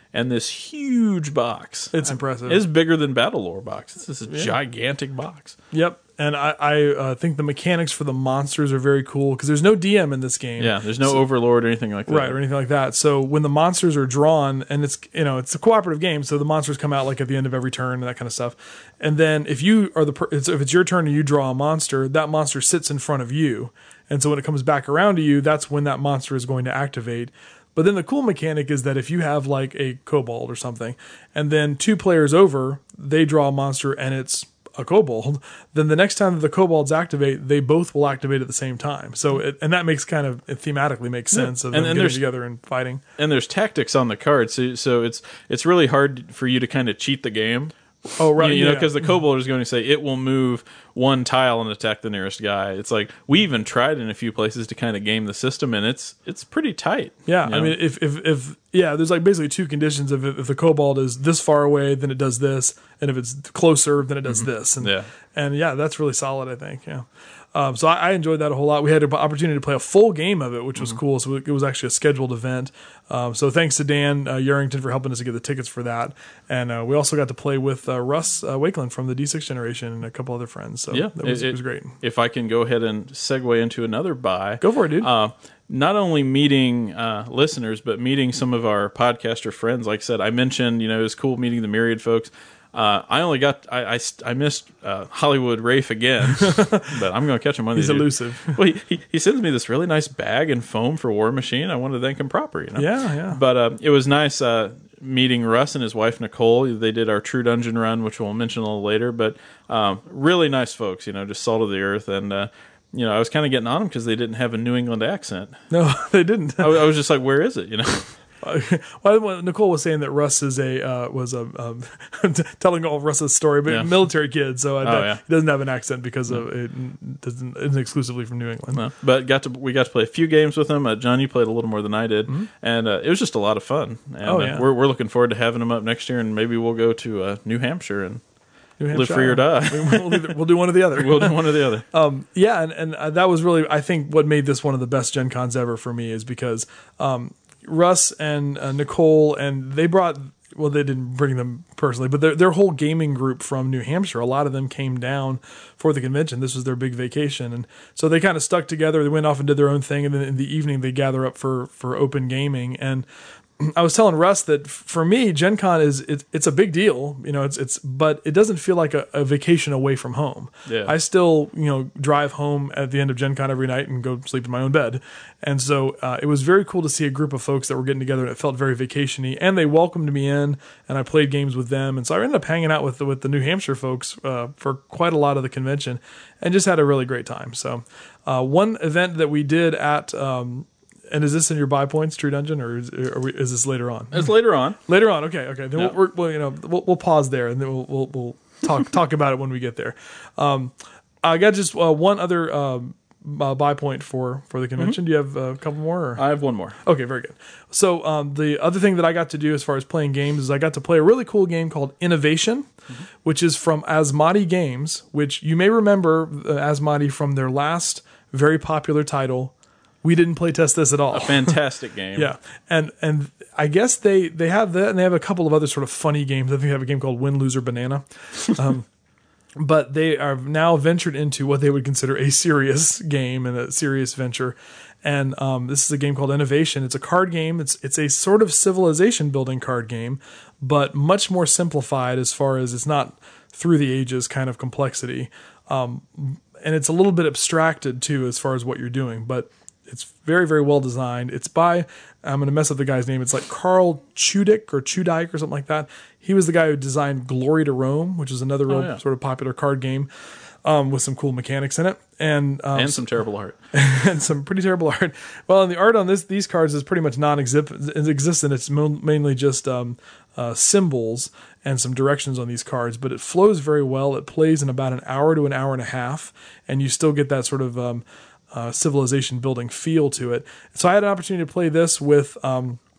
and this huge box. It's impressive. It's bigger than Battle Lore box. It's this gigantic box. Yep. And I, I uh, think the mechanics for the monsters are very cool because there's no D M in this game. Yeah, there's no overlord or anything like that. Right, or anything like that. So when the monsters are drawn, and it's you know it's a cooperative game, so the monsters come out like at the end of every turn and that kind of stuff. And then if you are the per- it's, if it's your turn and you draw a monster, that monster sits in front of you, and so when it comes back around to you, that's when that monster is going to activate. But then the cool mechanic is that if you have like a kobold or something, and then two players over, they draw a monster and it's a kobold, then the next time that the kobolds activate, they both will activate at the same time. So, it, and that makes kind of, it thematically makes sense of And- them and getting there's- together and fighting. And there's tactics on the card, so so it's it's really hard for you to kind of cheat the game. Oh, right. You, you know, yeah. because the kobold is going to say it will move one tile and attack the nearest guy. It's like we even tried in a few places to kind of game the system, and it's it's pretty tight. Yeah, you I know? mean, if, if if yeah, there's like basically two conditions. If if the kobold is this far away, then it does this, and if it's closer, then it does this. And Yeah. and yeah, that's really solid. I think. Yeah. Um, so I, I enjoyed that a whole lot. We had an opportunity to play a full game of it, which was cool. So it was actually a scheduled event. Um, so thanks to Dan uh, Yarrington for helping us to get the tickets for that. And uh, we also got to play with uh, Russ uh, Wakeland from the D six generation and a couple other friends. So yeah, that was, it, it was great. If I can go ahead and segue into another buy, Go for it, dude. Uh, not only meeting uh, listeners, but meeting some of our podcaster friends. Like I said, I mentioned, you know, it was cool meeting the Myriad folks. Uh, I only got, I, I, I missed uh, Hollywood Rafe again, but I'm going to catch him one of He's these days. elusive. Well, he, he, he sends me this really nice bag and foam for War Machine. I wanted to thank him proper, you know? Yeah, yeah. But uh, it was nice uh, meeting Russ and his wife, Nicole. They did our True Dungeon run, which we'll mention a little later. But um, really nice folks, you know, just salt of the earth. And, uh, you know, I was kind of getting on them because they didn't have a New England accent. No, they didn't. I, I was just like, where is it, you know? Well, Nicole was saying that Russ is a uh, was a um, telling all of Russ's story, but Yeah. military kid, so I, Oh, yeah. he doesn't have an accent because of it doesn't isn't exclusively from New England. No, but got to we got to play a few games with him. Uh, John, you played a little more than I did, and uh, it was just a lot of fun. And, Oh, uh, yeah. we're we're looking forward to having him up next year, and maybe we'll go to uh, New Hampshire and New live Hampshire. free or die. we'll, either, we'll do one or the other. We'll do one or the other. Um, yeah, and, and uh, that was really, I think, what made this one of the best Gen Cons ever for me is because um, Russ and uh, Nicole, and they brought, well, they didn't bring them personally, but their, their whole gaming group from New Hampshire, a lot of them came down for the convention. This was their big vacation. And so they kind of stuck together. They went off and did their own thing. And then in the evening, they gather up for, for open gaming. And I was telling Russ that for me, Gen Con is it, it's a big deal, you know. It's it's but it doesn't feel like a, a vacation away from home. Yeah. I still you know drive home at the end of Gen Con every night and go sleep in my own bed, and so uh, it was very cool to see a group of folks that were getting together and it felt very vacationy. And they welcomed me in, and I played games with them, and so I ended up hanging out with the, with the New Hampshire folks uh, for quite a lot of the convention, and just had a really great time. So uh, one event that we did at um, and is this in your buy points, True Dungeon, or is, are we, is this later on? It's later on. Later on, okay, okay. Then Yeah. we'll, we're, we'll, you know, we'll, we'll pause there, and then we'll we'll, we'll talk talk about it when we get there. Um, I got just uh, one other um, uh, buy point for for the convention. Do you have a couple more? Or? I have one more. Okay, very good. So um, the other thing that I got to do as far as playing games is I got to play a really cool game called Innovation, mm-hmm. which is from Asmati Games, which you may remember uh, Asmati from their last very popular title. We didn't play test this at all. A fantastic game. Yeah, and and I guess they they have that, and they have a couple of other sort of funny games. I think they have a game called Win, Lose, or Banana. Um, but they are now ventured into what they would consider a serious game and a serious venture. And um, this is a game called Innovation. It's a card game. It's it's a sort of civilization building card game, but much more simplified as far as it's not through the ages kind of complexity. Um, and it's a little bit abstracted too as far as what you're doing, but it's very, very well designed. It's by, I'm going to mess up the guy's name. It's like Carl Chudik or Chudike or something like that. He was the guy who designed Glory to Rome, which is another real Oh, yeah. sort of popular card game um, with some cool mechanics in it. And, um, And some terrible art. and some pretty terrible art. Well, and the art on this these cards is pretty much non-existent. It's mo- mainly just um, uh, symbols and some directions on these cards, but it flows very well. It plays in about an hour to an hour and a half, and you still get that sort of um, uh, civilization building feel to it. So I had an opportunity to play this with um,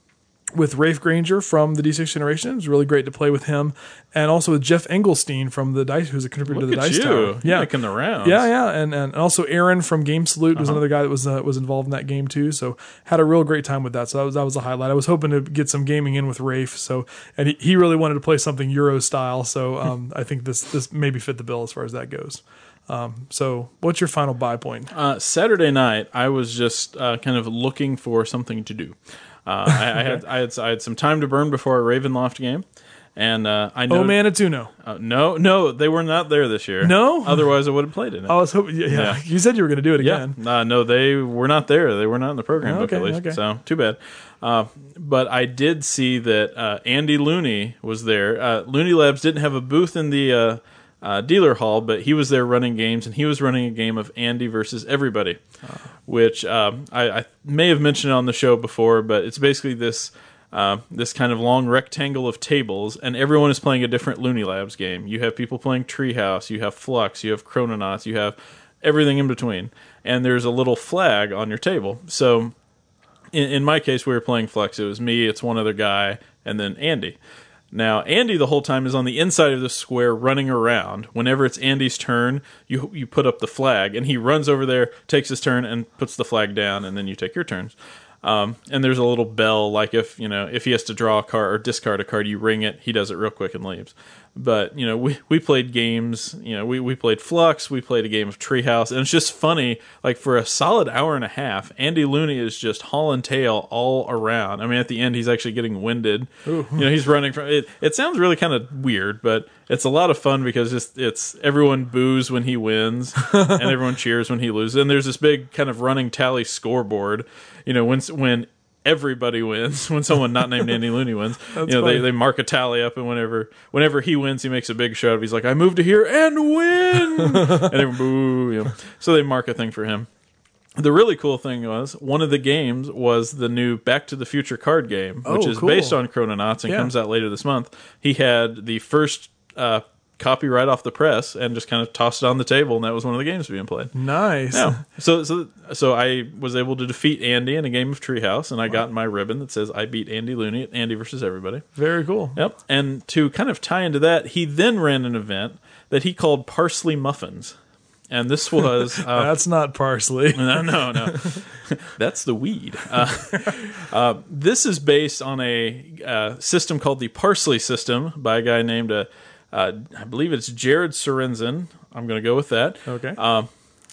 with Rafe Granger from the D six generation. It was really great to play with him, and also with Jeff Engelstein from the Dice, who's a contributor Look to the at Dice you. Tower. You're Yeah, making the rounds. yeah, yeah, and and also Aaron from Game Salute was Uh-huh. another guy that was uh, was involved in that game too. So had a real great time with that. So that was that was a highlight. I was hoping to get some gaming in with Rafe. So and he, he really wanted to play something Euro style. So um, I think this this maybe fit the bill as far as that goes. Um, so what's your final buy point? Uh, Saturday night, I was just uh, kind of looking for something to do. Uh, I, I had I had I had some time to burn before a Ravenloft game, and uh, I know. Oh man, it's Uno. Uh, no, no, they were not there this year. No? Otherwise I would have played in it. I was hoping. Yeah, yeah. Yeah. You said you were going to do it Yeah, again. uh, no, they were not there. They were not in the program book Okay, at least. okay. So too bad. Uh, but I did see that uh, Andy Looney was there. Uh, Looney Labs didn't have a booth in the uh, uh, dealer hall, but he was there running games, and he was running a game of Andy versus Everybody, which um, I, I may have mentioned on the show before. But it's basically this. Uh, this kind of long rectangle of tables, and everyone is playing a different Looney Labs game. You have people playing Treehouse, you have Flux, you have Chrononauts, you have everything in between, and there's a little flag on your table. So, in, in my case, we were playing Flux. It was me, it's one other guy, and then Andy. Now, Andy the whole time is on the inside of the square running around. Whenever it's Andy's turn, you you put up the flag, and he runs over there, takes his turn, and puts the flag down, and then you take your turns. Um, and there's a little bell, like if you know if he has to draw a card or discard a card, you ring it. He does it real quick and leaves. But you know, we we played games. You know, we we played Flux. We played a game of Treehouse, and it's just funny. Like for a solid hour and a half, Andy Looney is just hauling tail all around. I mean, at the end, he's actually getting winded. You know, he's running from it. It sounds really kind of weird, but it's a lot of fun because it's it's everyone boos when he wins and everyone cheers when he loses. And there's this big kind of running tally scoreboard. You know, when when everybody wins, when someone not named Andy Looney wins, you know, funny. they, they mark a tally up, and whenever whenever he wins, he makes a big show. He's like, "I moved to here and win," and everyone boo. You know. So they mark a thing for him. The really cool thing was one of the games was the new Back to the Future card game, which Oh, is cool. based on Chrononauts and Yeah. comes out later this month. He had the first uh, copy right off the press and just kind of tossed it on the table, and that was one of the games being played. Nice. Yeah. So so so I was able to defeat Andy in a game of Treehouse, and I got my ribbon that says I beat Andy Looney at Andy versus Everybody. Very cool. Yep. And to kind of tie into that, he then ran an event that he called Parsley Muffins. And this was uh, That's not parsley. no, no, no. That's the weed. Uh, uh, this is based on a uh, system called the Parsley System by a guy named, uh, uh, I believe it's Jared Sorensen. I'm going to go with that. Okay. Uh,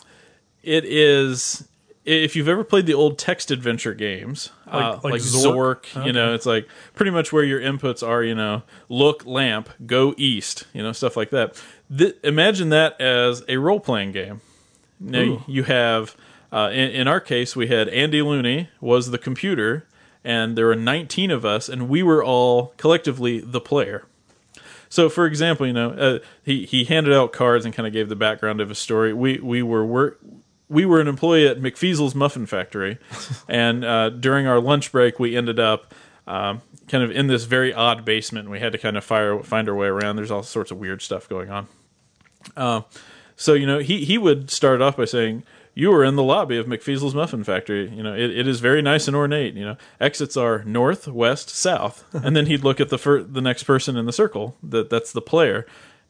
it is, if you've ever played the old text adventure games, Like- uh, like like Zork? Zork, you know, it's like pretty much where your inputs are, you know, look, lamp, go east, you know, stuff like that. Th- imagine that as a role-playing game. Now, Ooh. you have, uh, in, in our case, we had Andy Looney was the computer, and there were nineteen of us, and we were all collectively the player. So, for example, you know, uh, he he handed out cards and kind of gave the background of his story. We we were work. We were an employee at McFeasel's Muffin Factory, and uh, during our lunch break, we ended up um, kind of in this very odd basement. And we had to kind of fire, find our way around. There's all sorts of weird stuff going on. Uh, so, you know, he, he would start off by saying, "You were in the lobby of McFeasel's Muffin Factory. You know, it, it is very nice and ornate. You know, exits are north, west, south." And then he'd look at the fir- the next person in the circle. That that's the player,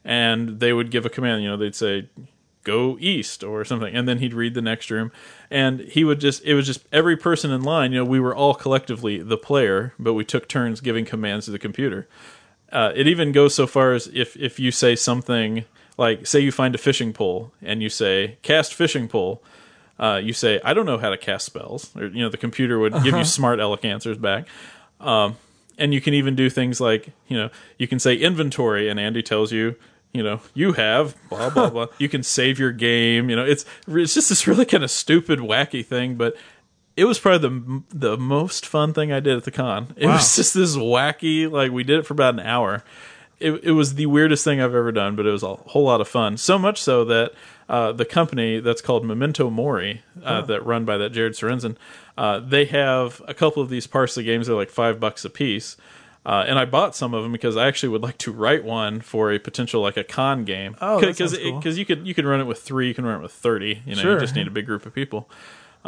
and they would give a command. You know, they'd say, "Go east" or something, and then he'd read the next room, and he would just it was just every person in line. You know, we were all collectively the player, but we took turns giving commands to the computer. Uh, it even goes so far as if if you say something like, say you find a fishing pole and you say cast fishing pole, uh, you say I don't know how to cast spells, or you know the computer would give you smart elec answers back. Um, and you can even do things like, you know, you can say inventory, and Andy tells you, you know, you have blah blah blah. You can save your game. You know, it's it's just this really kind of stupid, wacky thing, but it was probably the the most fun thing I did at the con. It Wow. was just this wacky, like we did it for about an hour. It it was the weirdest thing I've ever done, but it was a whole lot of fun. So much so that uh, the company that's called Memento Mori, uh, that run by that Jared Sorensen, uh, they have a couple of these Parsley games. They're like five bucks a piece. Uh, and I bought some of them because I actually would like to write one for a potential, like a con game. Oh, that because sounds cool. you could you can run it with three, you can run it with thirty. You know, Sure. you just need a big group of people. Um,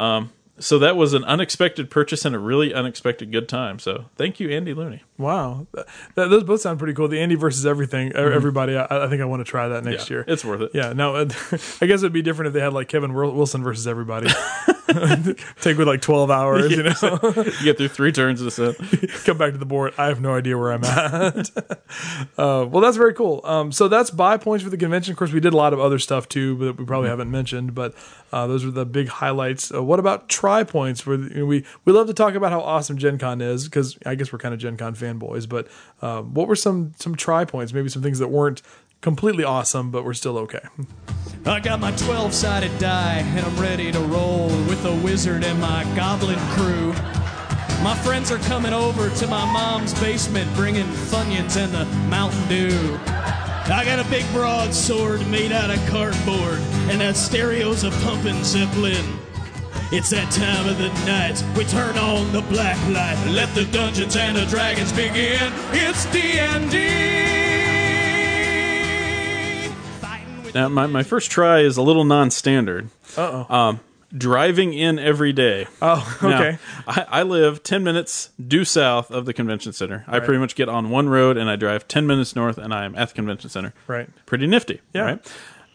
so that was an unexpected purchase and a really unexpected good time. So thank you, Andy Looney. Wow, that, that, those both sound pretty cool. The Andy versus everything, everybody. I, I think I want to try that next Yeah, year. it's worth it. Yeah. Now, uh, I guess it'd be different if they had like Kevin Wil- Wilson versus everybody. Take with like twelve hours, you know. You get through three turns of the set. Come back to the board. I have no idea where I'm at. uh, well, that's very cool. Um, so that's buy points for the convention. Of course, we did a lot of other stuff too, but we probably haven't mentioned. But uh, those are the big highlights. Uh, what about try points? Where you know, we we love to talk about how awesome Gen Con is because I guess we're kind of Gen Con fanboys. But uh, what were some some try points? Maybe some things that weren't completely awesome, but were still okay. I got my twelve-sided die, and I'm ready to roll with the wizard and my goblin crew. My friends are coming over to my mom's basement, bringing Funyuns and the Mountain Dew. I got a big broadsword made out of cardboard, and that stereo's a pumping Zeppelin. It's that time of the night, we turn on the black light, let the Dungeons and the Dragons begin. It's D and D. Now, my, my first try is a little non-standard. Uh-oh. Um, driving in every day. Oh, Now, okay. I, I live ten minutes due south of the convention center. I pretty much get on one road and I drive ten minutes north and I am at the convention center. Right. Pretty nifty. Yeah. Right?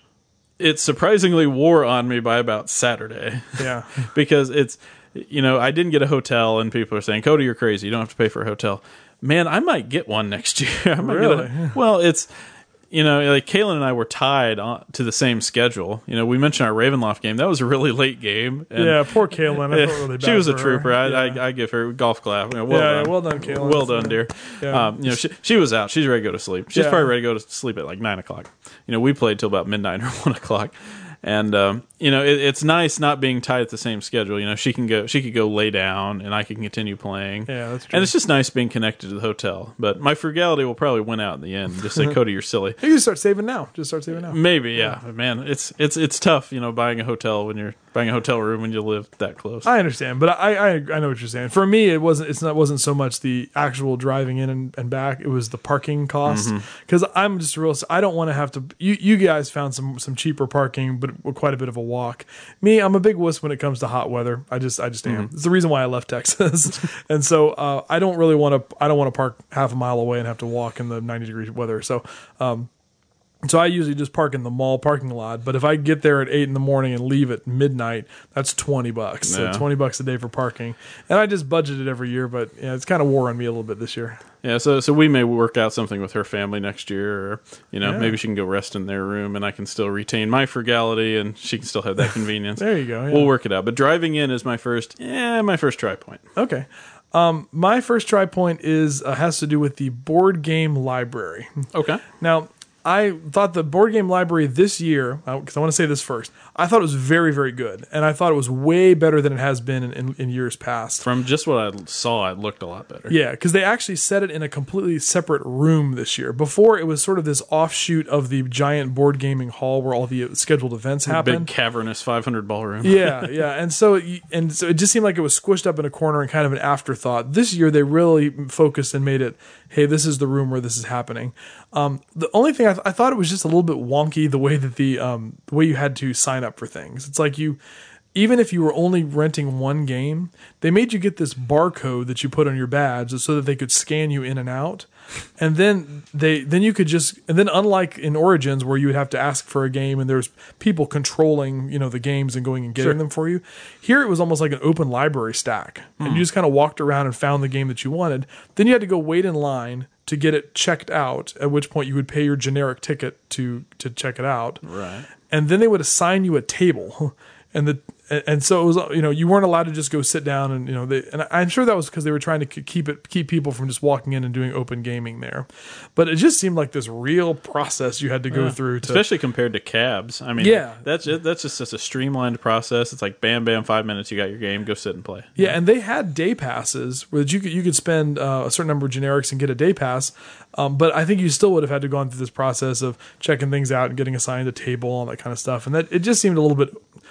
It surprisingly wore on me by about Saturday. Yeah. Because it's, you know, I didn't get a hotel and people are saying, Cody, you're crazy. You don't have to pay for a hotel. Man, I might get one next year. I might Really? Get a, well, it's... You know, like Kaylin and I were tied on, to the same schedule. You know, we mentioned our Ravenloft game. That was a really late game. And Yeah, poor Kaylin. I yeah, felt really bad she was a for her. trooper. I, Yeah. I, I give her a golf clap. You know, well Yeah, done. yeah, well done, Kaylin. Well done, dear. Yeah. Um, you know, she, she was out. She's ready to go to sleep. She's Yeah. probably ready to go to sleep at like nine o'clock. You know, we played till about midnight or one o'clock. And um, you know, it, it's nice not being tied at the same schedule. You know, she can go, she could go lay down, and I can continue playing. Yeah, that's true. And it's just nice being connected to the hotel. But my frugality will probably win out in the end. Just say, Cody, you're silly. You can start saving now. Just start saving now. Maybe, yeah. But man, it's it's it's tough, you know, buying a hotel when you're buying a hotel room when you live that close. I understand, but I, I I know what you're saying. For me, it wasn't it's not wasn't so much the actual driving in and, and back. It was the parking cost because I'm just real. I don't want to have to. You you guys found some some cheaper parking, but with quite a bit of a walk. Me, I'm a big wuss when it comes to hot weather. I just I just am. It's the reason why I left Texas, and so uh, I don't really want to. I don't want to park half a mile away and have to walk in the ninety degree weather. So. Um, So I usually just park in the mall parking lot. But if I get there at eight in the morning and leave at midnight, that's twenty bucks. Yeah. So twenty bucks a day for parking. And I just budget it every year, but yeah, it's kind of wore on me a little bit this year. Yeah, so so we may work out something with her family next year, or you know, Yeah. maybe she can go rest in their room, and I can still retain my frugality, and she can still have that convenience. There you go. Yeah. We'll work it out. But driving in is my first, yeah, my first try point. Okay. Um, my first try point is uh, has to do with the board game library. Okay. Now, I thought the board game library this year, because I want to say this first, I thought it was very, very good. And I thought it was way better than it has been in, in, in years past. From just what I saw, it looked a lot better. Yeah, because they actually set it in a completely separate room this year. Before, it was sort of this offshoot of the giant board gaming hall where all the scheduled events happen. Big cavernous five hundred ballroom. Yeah, yeah, and so and so it just seemed like it was squished up in a corner and kind of an afterthought. This year they really focused and made it, hey, this is the room where this is happening. Um, the only thing I, th- I thought it was just a little bit wonky the way that the um, the way you had to sign up for things. It's like you, even if you were only renting one game, they made you get this barcode that you put on your badge so that they could scan you in and out. And then they then you could just and then unlike in Origins where you would have to ask for a game and there's people controlling, you know, the games and going and getting Sure. them for you. Here it was almost like an open library stack. And you just kind of walked around and found the game that you wanted. Then you had to go wait in line to get it checked out, at which point you would pay your generic ticket to to check it out. Right. And then they would assign you a table. And the and so it was, you know, you weren't allowed to just go sit down and, you know, they, and I'm sure that was because they were trying to keep it, keep people from just walking in and doing open gaming there. But it just seemed like this real process you had to go through to, Especially compared to cabs. I mean, Yeah. that's it. That's just such a streamlined process. It's like bam, bam, five minutes, you got your game, go sit and play. yeah. And they had day passes where you could, you could spend uh, a certain number of generics and get a day pass. Um, but I think you still would have had to gone through this process of checking things out and getting assigned a table, all that kind of stuff. And that it just seemed a little bit,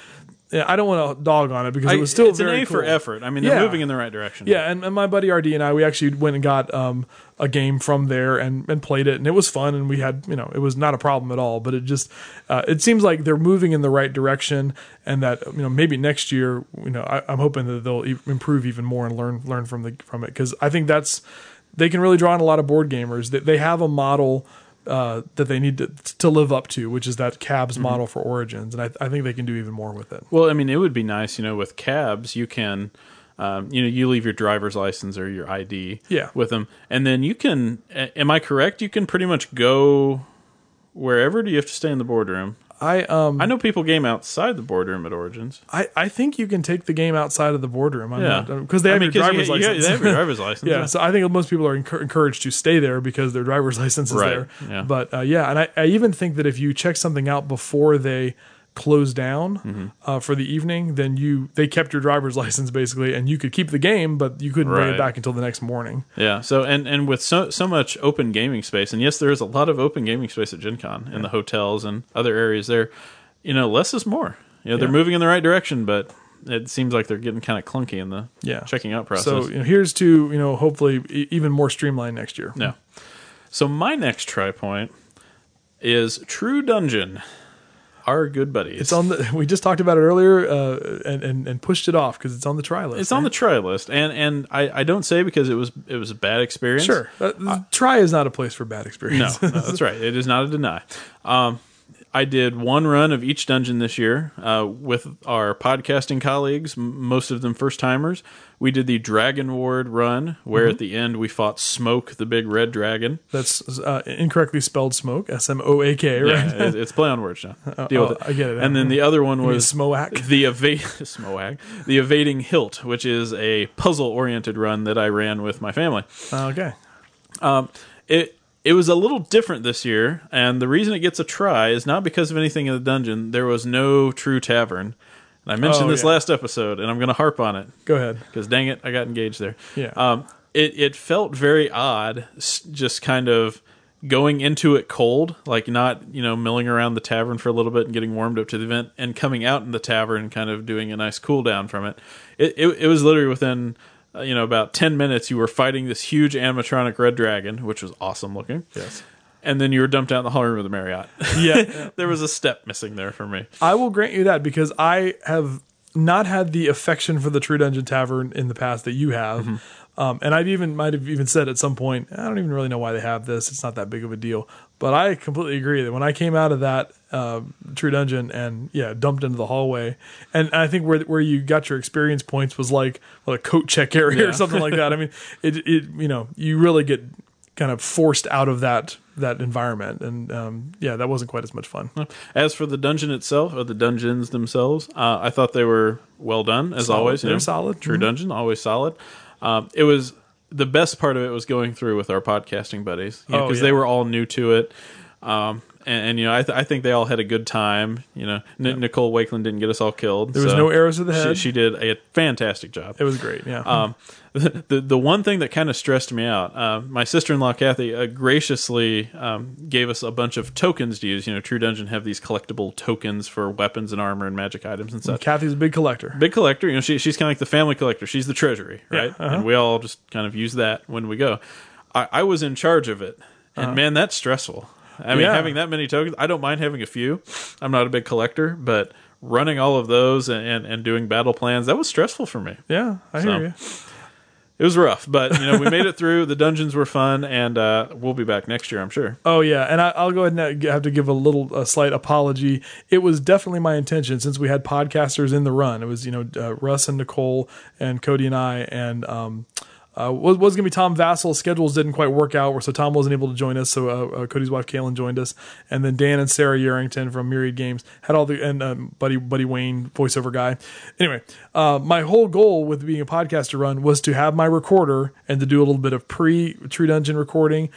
yeah, I don't want to dog on it because I- it was still it's very an A cool. for effort. I mean, Yeah. they're moving in the right direction. Yeah, and, and my buddy R D and I, we actually went and got um, a game from there and, and played it, and it was fun, and we had, you know, it was not a problem at all. But it just, uh, it seems like they're moving in the right direction, and that, you know, maybe next year, you know, I, I'm hoping that they'll e- improve even more and learn learn from the from it, because I think that's they can really draw in a lot of board gamers. That they have a model. Uh, that they need to to live up to, which is that Cabs Mm-hmm. model for Origins, and I, I think they can do even more with it. Well, I mean, it would be nice, you know, with cabs, you can, um, you know, you leave your driver's license or your I D Yeah. with them, and then you can. a- Am I correct? You can pretty much go wherever. Do you have to stay in the boardroom? I um I know people game outside the boardroom at Origins. I, I think you can take the game outside of the boardroom. I'm Yeah, not because they have I mean, your 'cause driver's you, you- license. they have your driver's license. yeah, so I think most people are encour- encouraged to stay there because their driver's license is Right, there. yeah. But uh, yeah, and I, I even think that if you check something out before they close down Mm-hmm. uh, for the evening, then you they kept your driver's license basically, and you could keep the game, but you couldn't bring it Right. back until the next morning. Yeah. So and and with so so much open gaming space, and yes, there is a lot of open gaming space at Gen Con in the hotels and other areas there. You know, less is more. You know, they're Yeah. moving in the right direction, but it seems like they're getting kind of clunky in the Yeah. checking out process. So you know, here's to you know hopefully e- even more streamlined next year. Yeah. So my next try point is True Dungeon. Our good buddies. It's on the. We just talked about it earlier, uh, and, and and pushed it off because it's on the try list. It's on the try list, and and I, I don't say because it was it was a bad experience. Sure. Uh, try is not a place for bad No, experience. no, that's right. It is not a deny. Um, I did one run of each dungeon this year uh, with our podcasting colleagues, m- most of them first timers. We did the Dragon Ward run, where Mm-hmm. at the end we fought Smoke, the big red dragon. That's uh, incorrectly spelled smoke. S M O A K, right? Yeah, it- it's play on words now. Deal oh, with it. I get it. And then the other one mean was Smoak? the evade Smoak, the evading hilt, which is a puzzle oriented run that I ran with my family. Okay. Um, it it was a little different this year, and the reason it gets a try is not because of anything in the dungeon. There was no true tavern. And I mentioned Oh, this yeah. last episode, and I'm going to harp on it Go ahead. because dang it, I got engaged there. Yeah. Um, it it felt very odd, s- just kind of going into it cold, like not you know milling around the tavern for a little bit and getting warmed up to the event, and coming out in the tavern and kind of doing a nice cool down from it. It it, it was literally within. Uh, you know, about ten minutes, you were fighting this huge animatronic red dragon, which was awesome looking. Yes. And then you were dumped out in the hall room of the Marriott. Yeah. There was a step missing there for me. I will grant you that because I have not had the affection for the True Dungeon Tavern in the past that you have. Mm-hmm. Um, and I've even might have even said at some point, I don't even really know why they have this. It's not that big of a deal. But I completely agree that when I came out of that uh, True Dungeon and yeah, dumped into the hallway, and I think where where you got your experience points was like well, a coat check area Yeah. or something like that. I mean, it it you know you really get kind of forced out of that that environment, and um, yeah, that wasn't quite as much fun. As for the dungeon itself, or the dungeons themselves, uh, I thought they were well done, as Solid. always. You They're know, solid. True Mhm. Dungeon, always solid. Um, it was the best part of it was going through with our podcasting buddies because Oh, yeah. they were all new to it. Um, and, and you know, I, th- I think they all had a good time. You know, N- Nicole Wakeland didn't get us all killed. There was so no arrows to the she- head. She, did a fantastic job. It was great. Yeah. Um, the the one thing that kind of stressed me out, uh, my sister-in-law Kathy uh, graciously um, gave us a bunch of tokens to use. You know, True Dungeon have these collectible tokens for weapons and armor and magic items and such. Kathy's a big collector. Big collector, you know, she, she's kind of like the family collector. She's the treasury, right? uh-huh. And we all just kind of use that when we go. I, I was in charge of it, and man, that's stressful. I mean, Yeah. having that many tokens, I don't mind having a few. I'm not a big collector, but running all of those and, and, and doing battle plans, that was stressful for me. Yeah, I So, hear you. It was rough, but you know we made it through. The dungeons were fun, and uh, we'll be back next year, I'm sure. Oh yeah, and I, I'll go ahead and have to give a little, a slight apology. It was definitely my intention since we had podcasters in the run. It was you know uh, Russ and Nicole and Cody and I, and um, uh, was was gonna be Tom Vassell. Schedules didn't quite work out, so Tom wasn't able to join us. So uh, uh, Cody's wife Kaylin joined us, and then Dan and Sarah Yarrington from Myriad Games had all the and um, Buddy Buddy Wayne voiceover guy. Anyway, uh, my whole goal with being a podcaster run was to have my recorder and to do a little bit of pre True Dungeon recording.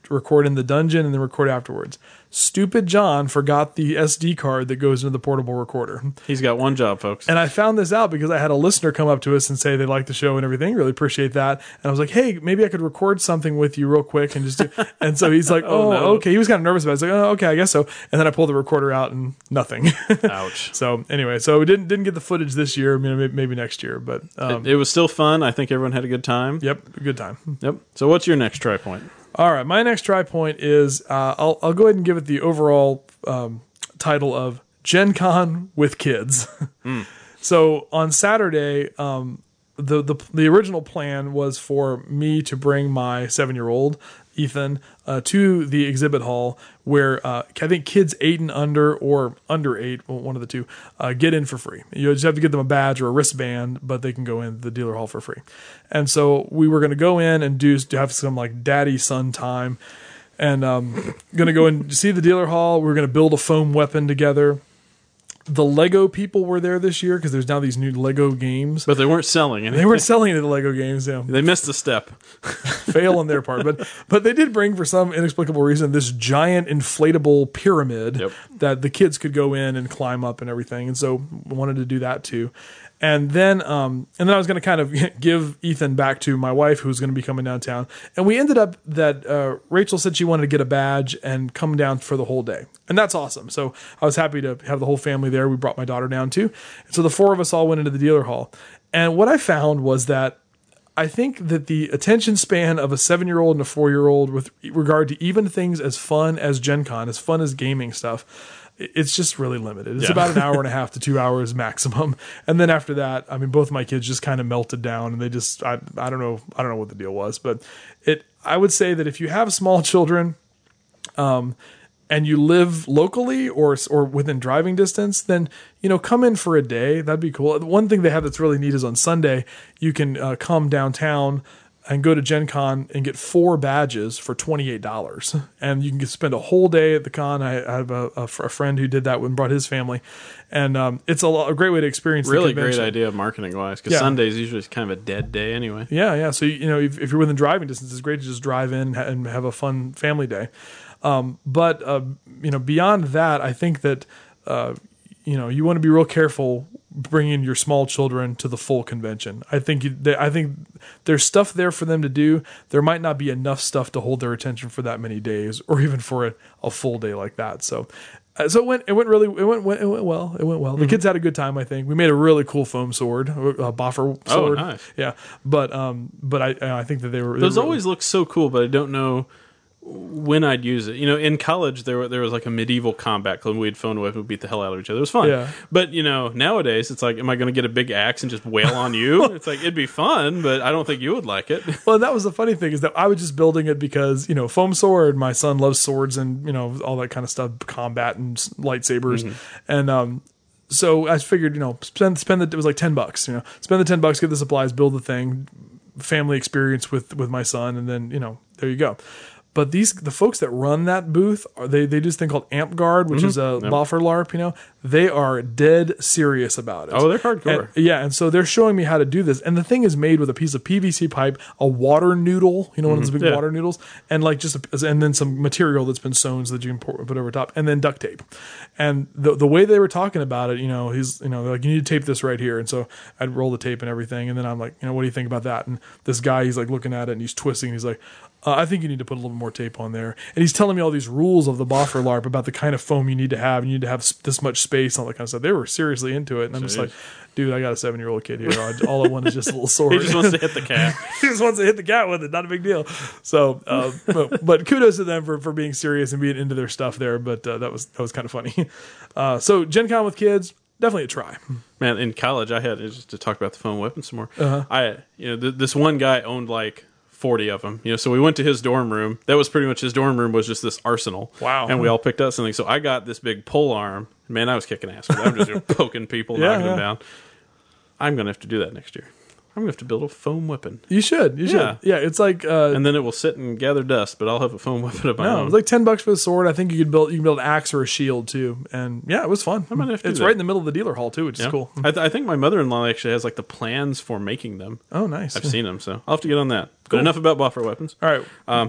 record in the dungeon, and then record afterwards. Stupid John forgot the S D card that goes into the portable recorder. He's got one job, folks. And I found this out because I had a listener come up to us and say they liked the show and everything. Really appreciate that. And I was like, hey, maybe I could record something with you real quick and just do. And so he's like, oh, Oh, no. okay. He was kind of nervous about it. I was like, oh, okay, I guess so. And then I pulled the recorder out and nothing. Ouch. So anyway, so we didn't didn't get the footage this year. I mean, maybe- maybe next year, but um, It was still fun. I think everyone had a good time. yep, good time. Yep. So what's your next try point? All right, my next try point is uh, I'll I'll go ahead and give it the overall um, title of Gen Con with kids. Mm. So on Saturday, um, the the the original plan was for me to bring my seven year old Ethan uh, to the exhibit hall where uh, I think kids eight and under or under eight, well, one of the two, uh, get in for free. You just have to give them a badge or a wristband, but they can go in the dealer hall for free. And so we were going to go in and do to have some like daddy son time, and um, going to go and see the dealer hall. We we're going to build a foam weapon together. The Lego people were there this year because there's now these new Lego games. But they weren't selling anything. They weren't selling any of the Lego games. Yeah. They missed a step. Fail on their part, but but they did bring, for some inexplicable reason, this giant inflatable pyramid Yep. that the kids could go in and climb up and everything, and so wanted to do that too. And then um and then I was going to kind of give Ethan back to my wife, who's going to be coming downtown, and we ended up that uh, Rachel said she wanted to get a badge and come down for the whole day, and that's awesome. So I was happy to have the whole family there. We brought my daughter down too, and so the four of us all went into the dealer hall. And what I found was that I think that the attention span of a seven-year-old and a four-year-old with regard to even things as fun as Gen Con, as fun as gaming stuff, it's just really limited. It's Yeah. about an hour and a half to two hours maximum. And then after that, I mean, both my kids just kind of melted down, and they just, I, I don't know, I don't know what the deal was, but it, I would say that if you have small children, um, and you live locally or or within driving distance, then, you know, come in for a day. That'd be cool. One thing they have that's really neat is on Sunday, you can uh, come downtown and go to Gen Con and get four badges for twenty-eight dollars. And you can spend a whole day at the con. I, I have a, a, fr- a friend who did that and brought his family. And um, it's a, lo- a great way to experience the Really great convention. idea marketing wise, because Yeah. Sunday's usually kind of a dead day anyway. Yeah, yeah. So, you know, if, if you're within driving distance, it's great to just drive in and have a fun family day. Um, but, uh, you know, beyond that, I think that, uh, you know, you want to be real careful bringing your small children to the full convention. I think, you, they, I think there's stuff there for them to do. There might not be enough stuff to hold their attention for that many days or even for a, a full day like that. So, uh, so it went, it went really, it went, it went well. It went well. The kids had a good time, I think. We made a really cool foam sword, a boffer Oh, sword. nice. Yeah. But, um, but I, I think that they were, they Those were really- always look so cool, but I don't know when I'd use it. You know, in college there were, there was like a medieval combat club. We'd phone weapon, beat the hell out of each other. It was fun. Yeah. But you know, nowadays it's like, am I going to get a big axe and just wail on you? It's like, it'd be fun, but I don't think you would like it. Well, that was the funny thing is that I was just building it because, you know, foam sword, my son loves swords and, you know, all that kind of stuff, combat and s- lightsabers. And, um, so I figured, you know, spend, spend the, it was like ten bucks, you know, spend the ten bucks, get the supplies, build the thing, family experience with, with my son. And then, you know, there you go. But these, the folks that run that booth, are they, they do this thing called Amp Guard, which is a Yep. Boffer LARP, you know, they are dead serious about it. Oh, they're hardcore. And- yeah, and so they're showing me how to do this. And the thing is made with a piece of P V C pipe, a water noodle, you know, one of those big Yeah. water noodles, and like just a, and then some material that's been sewn so that you can pour, put over top, and then duct tape. And the the way they were talking about it, you know, he's, you know, they're like, you need to tape this right here. And so I'd roll the tape and everything, and then I'm like, you know, what do you think about that? And this guy, he's like looking at it and he's twisting. And he's like, uh, I think you need to put a little more tape on there. And he's telling me all these rules of the Boffer LARP about the kind of foam you need to have. You need to have s- this much space, and all that kind of stuff. They were seriously into it, and I'm just Jeez. like, dude, I got a seven year old kid here. I- All I want is just a little sword. He just wants to hit the cat. he just wants to hit the cat with it. Not a big deal. So, uh, but, but kudos to them for, for being serious and being into their stuff there. But uh, that was that was kind of funny. Uh, so Gen Con with kids, definitely a try. Man, in college I had, just to talk about the foam weapons some more. Uh-huh. I, you know, th- this one guy owned like forty of them. You know, so we went to his dorm room. That was pretty much his dorm room was just this arsenal. Wow. And we all picked up something. So I got this big pole arm. Man, I was kicking ass. I'm just poking people, Yeah, knocking them yeah. down. I'm gonna have to do that next year. I'm gonna have to build a foam weapon, You should. You should. Yeah. Yeah, it's like uh, and then it will sit and gather dust. But I'll have a foam weapon of my no, own. it's like ten bucks for the sword. I think you could build you can build an axe or a shield too. And yeah, it was fun. might have to do It's that. right in the middle of the dealer hall too, which Yeah. is cool. I, th- I think my mother-in-law actually has like the plans for making them. Oh, nice. I've seen them, so I'll have to get on that. But enough about buffer weapons. All right. Um,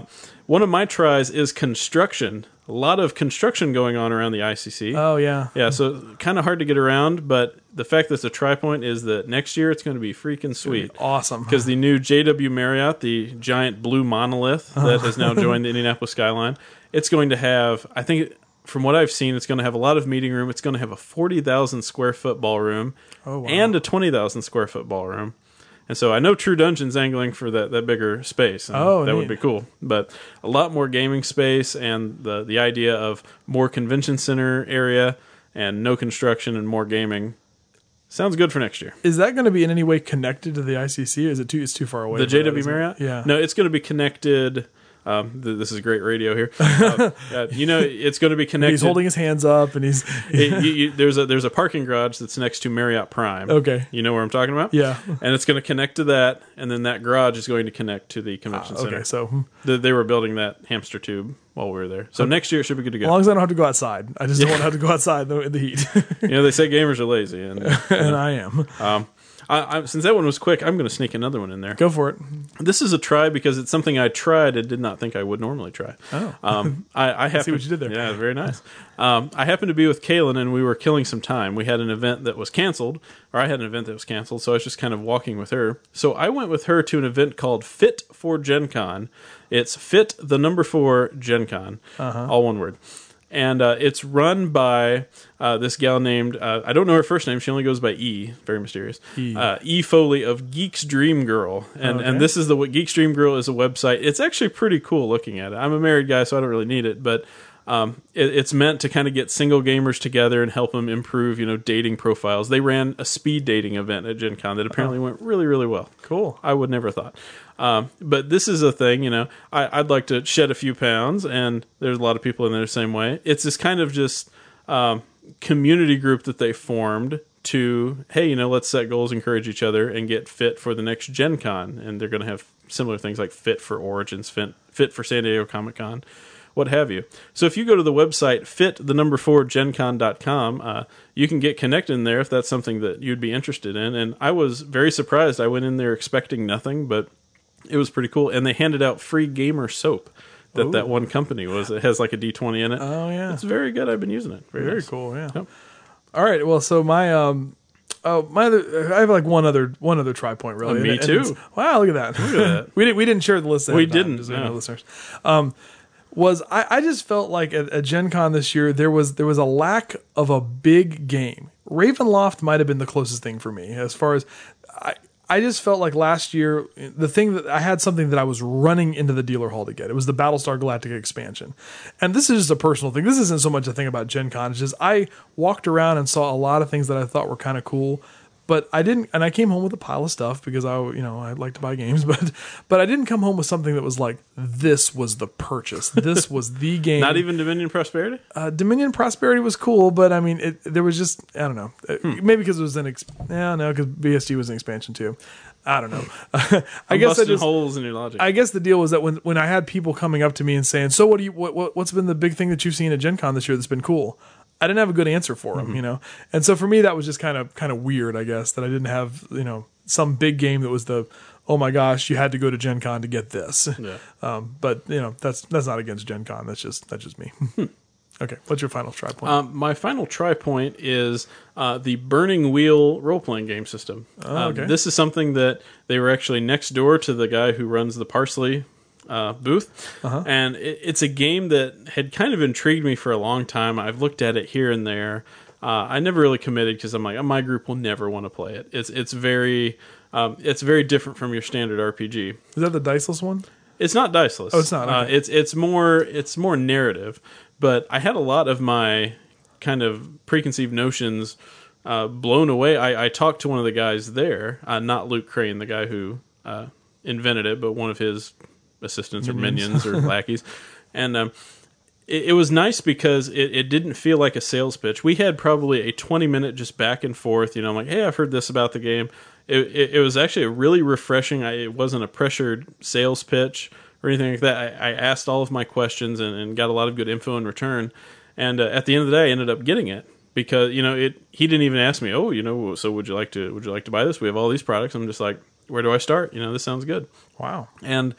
one of my tries is construction. A lot of construction going on around the I C C. Oh yeah, Yeah, so kind of hard to get around, but the fact that it's a tri point is that next year it's going to be freaking sweet. awesome. Because the new J W Marriott, the giant blue monolith that has now joined the Indianapolis skyline, it's going to have, I think, from what I've seen, it's going to have a lot of meeting room. It's going to have a forty thousand square foot ballroom Oh, wow. and a twenty thousand square foot ballroom. And so I know True Dungeon's angling for that, that bigger space. And Oh, that would neat. be cool. But a lot more gaming space and the, the idea of more convention center area and no construction and more gaming sounds good for next year. Is that going to be in any way connected to the I C C? Or is it too? It's too far away. The for J that, W isn't it? Marriott? Yeah. No, it's going to be connected. Um, th- this is great radio here. Uh, uh, you know, it's going to be connected. He's holding his hands up, and he's It- you, you, there's a there's a parking garage that's next to Marriott Prime. Okay. You know where I'm talking about? Yeah. And it's going to connect to that, and then that garage is going to connect to the convention center. okay. So hmm. They, they were building that hamster tube while we were there. So next year it should be good to as long go. as I don't have to go outside, I just don't want to have to go outside though, in the heat, You know, they say gamers are lazy, and and I am. um, I, I, since that one was quick, I'm going to sneak another one in there. Go for it. This is a try because it's something I tried and did not think I would normally try. Oh. Um, I, I happen, see what you did there. Yeah, very nice. Um, I happened to be with Kaylin and we were killing some time. We had an event that was canceled, or I had an event that was canceled, so I was just kind of walking with her. So I went with her to an event called Fit for Gen Con. It's Fit the number four Gen Con, Uh-huh. all one word. And uh, it's run by uh, this gal named, uh, I don't know her first name, she only goes by E, very mysterious, E. Uh, E. Foley of Geek's Dream Girl. And Okay. and this is the, Geek's Dream Girl is a website. It's actually pretty cool looking at it. I'm a married guy, so I don't really need it, but um, it, it's meant to kind of get single gamers together and help them improve, you know, dating profiles. They ran a speed dating event at Gen Con that apparently went really, really well. Cool. I would never have thought. Um, but this is a thing, you know, I, I'd like to shed a few pounds, and there's a lot of people in there the same way. It's this kind of just um, community group that they formed to, hey, you know, let's set goals, encourage each other, and get fit for the next Gen Con. And they're going to have similar things like fit for Origins, fit, fit for San Diego Comic Con, what have you. So if you go to the website fit the number four gen con dot com, uh, you can get connected in there if that's something that you'd be interested in. And I was very surprised. I went in there expecting nothing, but it was pretty cool. And they handed out free gamer soap that Ooh. that one company was. It has like a D twenty in it. Oh yeah. It's very good. I've been using it. Very, Very nice. cool. Yeah. Yep. All right. Well, so my um, oh my other, I have like one other one other try point really. Uh, me And it- too. and it's- Wow, look at that. Look at that. we didn't we didn't share the list. ahead We of time, didn't, just so you know, no. listeners. Um, was I, I just felt like at, at Gen Con this year there was there was a lack of a big game. Ravenloft might have been the closest thing for me as far as I. I just felt like last year, the thing that I had something that I was running into the dealer hall to get. It was the Battlestar Galactica expansion. And this is just a personal thing. This isn't so much a thing about Gen Con. It's just I walked around and saw a lot of things that I thought were kind of cool. But I didn't, and I came home with a pile of stuff because I, you know, I like to buy games, but, but I didn't come home with something that was like, this was the purchase. This was the game. Not even Dominion Prosperity? Uh, Dominion Prosperity was cool, but I mean, it, there was just, I don't know. Uh, Hmm. Maybe because it was an, ex- yeah, no, because B S G was an expansion too. I don't know. I I'm guess I busting just, holes in your logic. I guess the deal was that when, when I had people coming up to me and saying, so what do you, what, what, what's been the big thing that you've seen at Gen Con this year that's been cool? I didn't have a good answer for them, Mm-hmm. you know? And so for me, that was just kind of, kind of weird, I guess, that I didn't have, you know, some big game that was the, oh my gosh, you had to go to Gen Con to get this. Yeah. Um, but you know, that's, that's not against Gen Con. That's just, that's just me. Okay. What's your final try point? Um, my final try point is uh, the Burning Wheel role-playing game system. Oh, Um, okay. This is something that they were actually next door to the guy who runs the Parsley uh, booth. Uh-huh. And it, it's a game that had kind of intrigued me for a long time. I've looked at it here and there. Uh, I never really committed because I'm like, oh, my group will never want to play it. It's it's very um, it's very different from your standard R P G. Is that the diceless one? It's not diceless. Oh, it's not, Uh, okay. it's it's more it's more narrative. But I had a lot of my kind of preconceived notions uh, blown away. I, I talked to one of the guys there, uh, not Luke Crane, the guy who uh, invented it, but one of his assistants or minions or lackeys, and um, it, it was nice because it, it didn't feel like a sales pitch. We had probably a twenty minute just back and forth. You know, I'm like, hey, I've heard this about the game. It, it, it was actually a really refreshing. I, it wasn't a pressured sales pitch or anything like that. I, I asked all of my questions and, and got a lot of good info in return. And uh, at the end of the day, I ended up getting it because you know it. He didn't even ask me, oh, you know, so would you like to would you like to buy this? We have all these products. I'm just like, where do I start? You know, this sounds good. Wow. And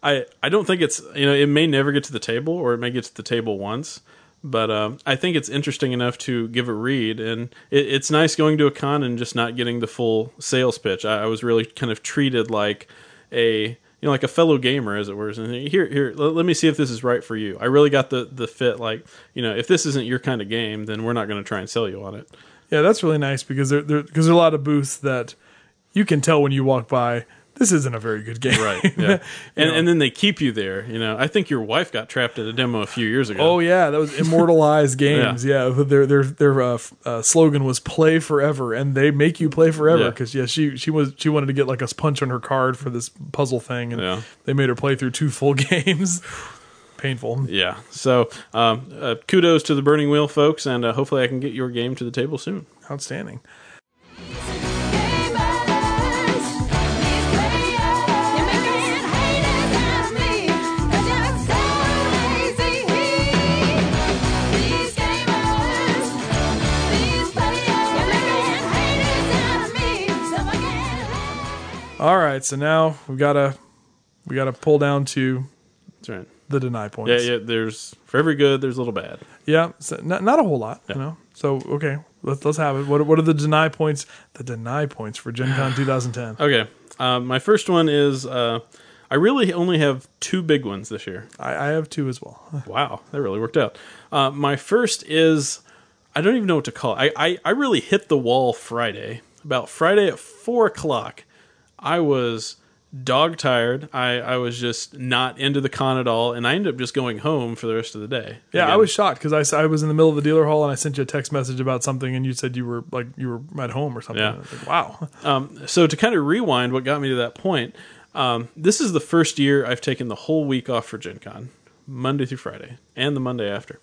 I, I don't think it's, you know, it may never get to the table, or it may get to the table once, but um, I think it's interesting enough to give a read, and it, it's nice going to a con and just not getting the full sales pitch. I, I was really kind of treated like a, you know, like a fellow gamer, as it were. And here, here, let, let me see if this is right for you. I really got the, the fit, like, you know, if this isn't your kind of game, then we're not going to try and sell you on it. Yeah, that's really nice because there, there, because there are a lot of booths that you can tell when you walk by, this isn't a very good game. Right, yeah. and, know. and then they keep you there, you know. I think your wife got trapped at a demo a few years ago. Oh yeah, that was Immortalized Games. yeah. yeah, their their their uh, uh, slogan was "Play Forever," and they make you play forever Yeah. because yeah. she she was she wanted to get like a punch on her card for this puzzle thing, and Yeah. they made her play through two full games. Painful. Yeah, so um, uh, kudos to the Burning Wheel folks, and uh, hopefully I can get your game to the table soon. Outstanding. All right, so now we gotta we gotta pull down to That's right. the deny points. Yeah, yeah. There's for every good, there's a little bad. Yeah, so not, not a whole lot, you know. So okay, let's let's have it. What what are the deny points? The deny points for Gen Con twenty ten. Okay, um, my first one is uh, I really only have two big ones this year. I, I have two as well. Wow, that really worked out. Uh, my first is I don't even know what to call it. I, I I really hit the wall Friday. About Friday at four o'clock, I was dog tired. I, I was just not into the con at all, and I ended up just going home for the rest of the day. Yeah, I Again. was shocked because I, s- I was in the middle of the dealer hall and I sent you a text message about something, and you said you were like you were at home or something. Yeah. I was like, wow. Um, so to kind of rewind what got me to that point, um, this is the first year I've taken the whole week off for Gen Con, Monday through Friday, and the Monday after.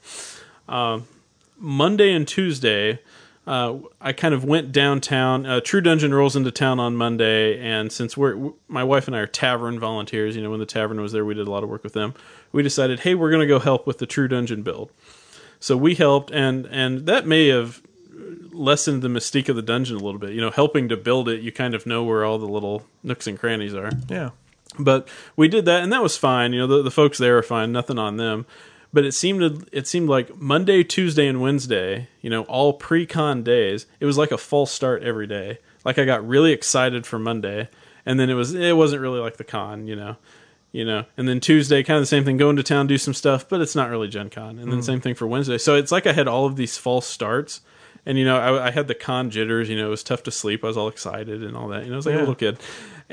Um, Monday and Tuesday, uh, I kind of went downtown. Uh, True Dungeon rolls into town on Monday, and since we're w- my wife and I are tavern volunteers, you know, when the tavern was there, we did a lot of work with them. We decided, hey, we're going to go help with the True Dungeon build. So we helped, and and that may have lessened the mystique of the dungeon a little bit. You know, helping to build it, you kind of know where all the little nooks and crannies are. Yeah. But we did that, and that was fine. You know, the, the folks there are fine, nothing on them. But it seemed it seemed like Monday, Tuesday, and Wednesday, you know, all pre-con days, it was like a false start every day. Like I got really excited for Monday, and then it was it wasn't really like the con, you know. You know, and then Tuesday, kind of the same thing, go into town, do some stuff, but it's not really Gen Con. And then Mm. same thing for Wednesday. So it's like I had all of these false starts. And, you know, I, I had the con jitters, you know, it was tough to sleep. I was all excited and all that. You know, I was like Yeah. a little kid.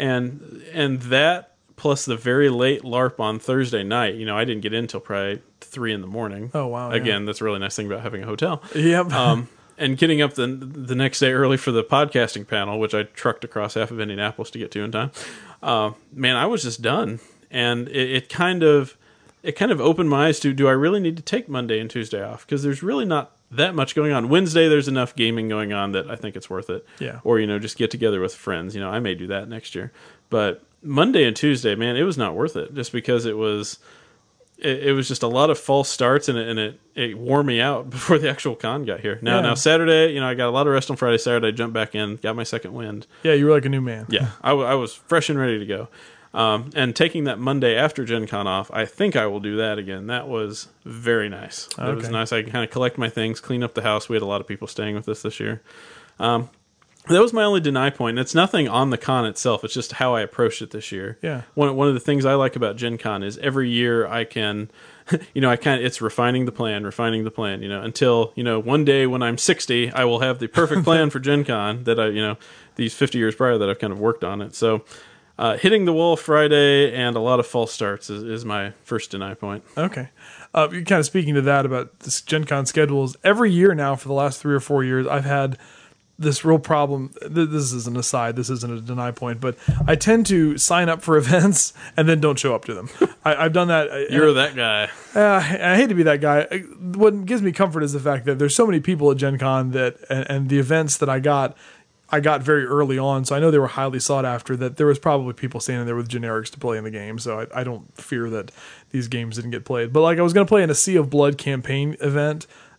And and that plus the very late LARP on Thursday night, you know, I didn't get in until probably three in the morning. Oh, wow, yeah. Again, that's a really nice thing about having a hotel. Yep. Um, and getting up the the next day early for the podcasting panel, which I trucked across half of Indianapolis to get to in time. Uh, man, I was just done. And it, it kind of it kind of opened my eyes to, do I really need to take Monday and Tuesday off? Because there's really not that much going on. Wednesday, there's enough gaming going on that I think it's worth it. Yeah. Or, you know, just get together with friends. You know, I may do that next year. But Monday and Tuesday, man, it was not worth it. Just because it was it, it was just a lot of false starts, and it, and it, it wore me out before the actual con got here. Now, Yeah. now Saturday, you know, I got a lot of rest on Friday. Saturday, I jumped back in, got my second wind. Yeah, you were like a new man. Yeah, I, w- I was fresh and ready to go. Um, and taking that Monday after Gen Con off, I think I will do that again. That was very nice. It was Okay. nice. I can kind of collect my things, clean up the house. We had a lot of people staying with us this year. Um, that was my only deny point. And it's nothing on the con itself. It's just how I approached it this year. Yeah. One one of the things I like about Gen Con is every year I can, you know, I kind of, it's refining the plan, refining the plan, you know, until, you know, one day when I'm sixty, I will have the perfect plan for Gen Con that I, you know, these fifty years prior that I've kind of worked on it. So, Uh, hitting the wall Friday and a lot of false starts is, is my first deny point. Okay. Uh, you're kind of speaking to that about this Gen Con schedules. Every year now for the last three or four years, I've had this real problem. Th- This is an aside. This isn't a deny point, but I tend to sign up for events and then don't show up to them. I, I've done that. I- You're that guy. Uh, I hate to be that guy. I- What gives me comfort is the fact that there's so many people at Gen Con that, and, and the events that I got, I got very early on, so I know they were highly sought after, that there was probably people standing there with generics to play in the game, so I, I don't fear that these games didn't get played. But like I was going to play in a Sea of Blood campaign event,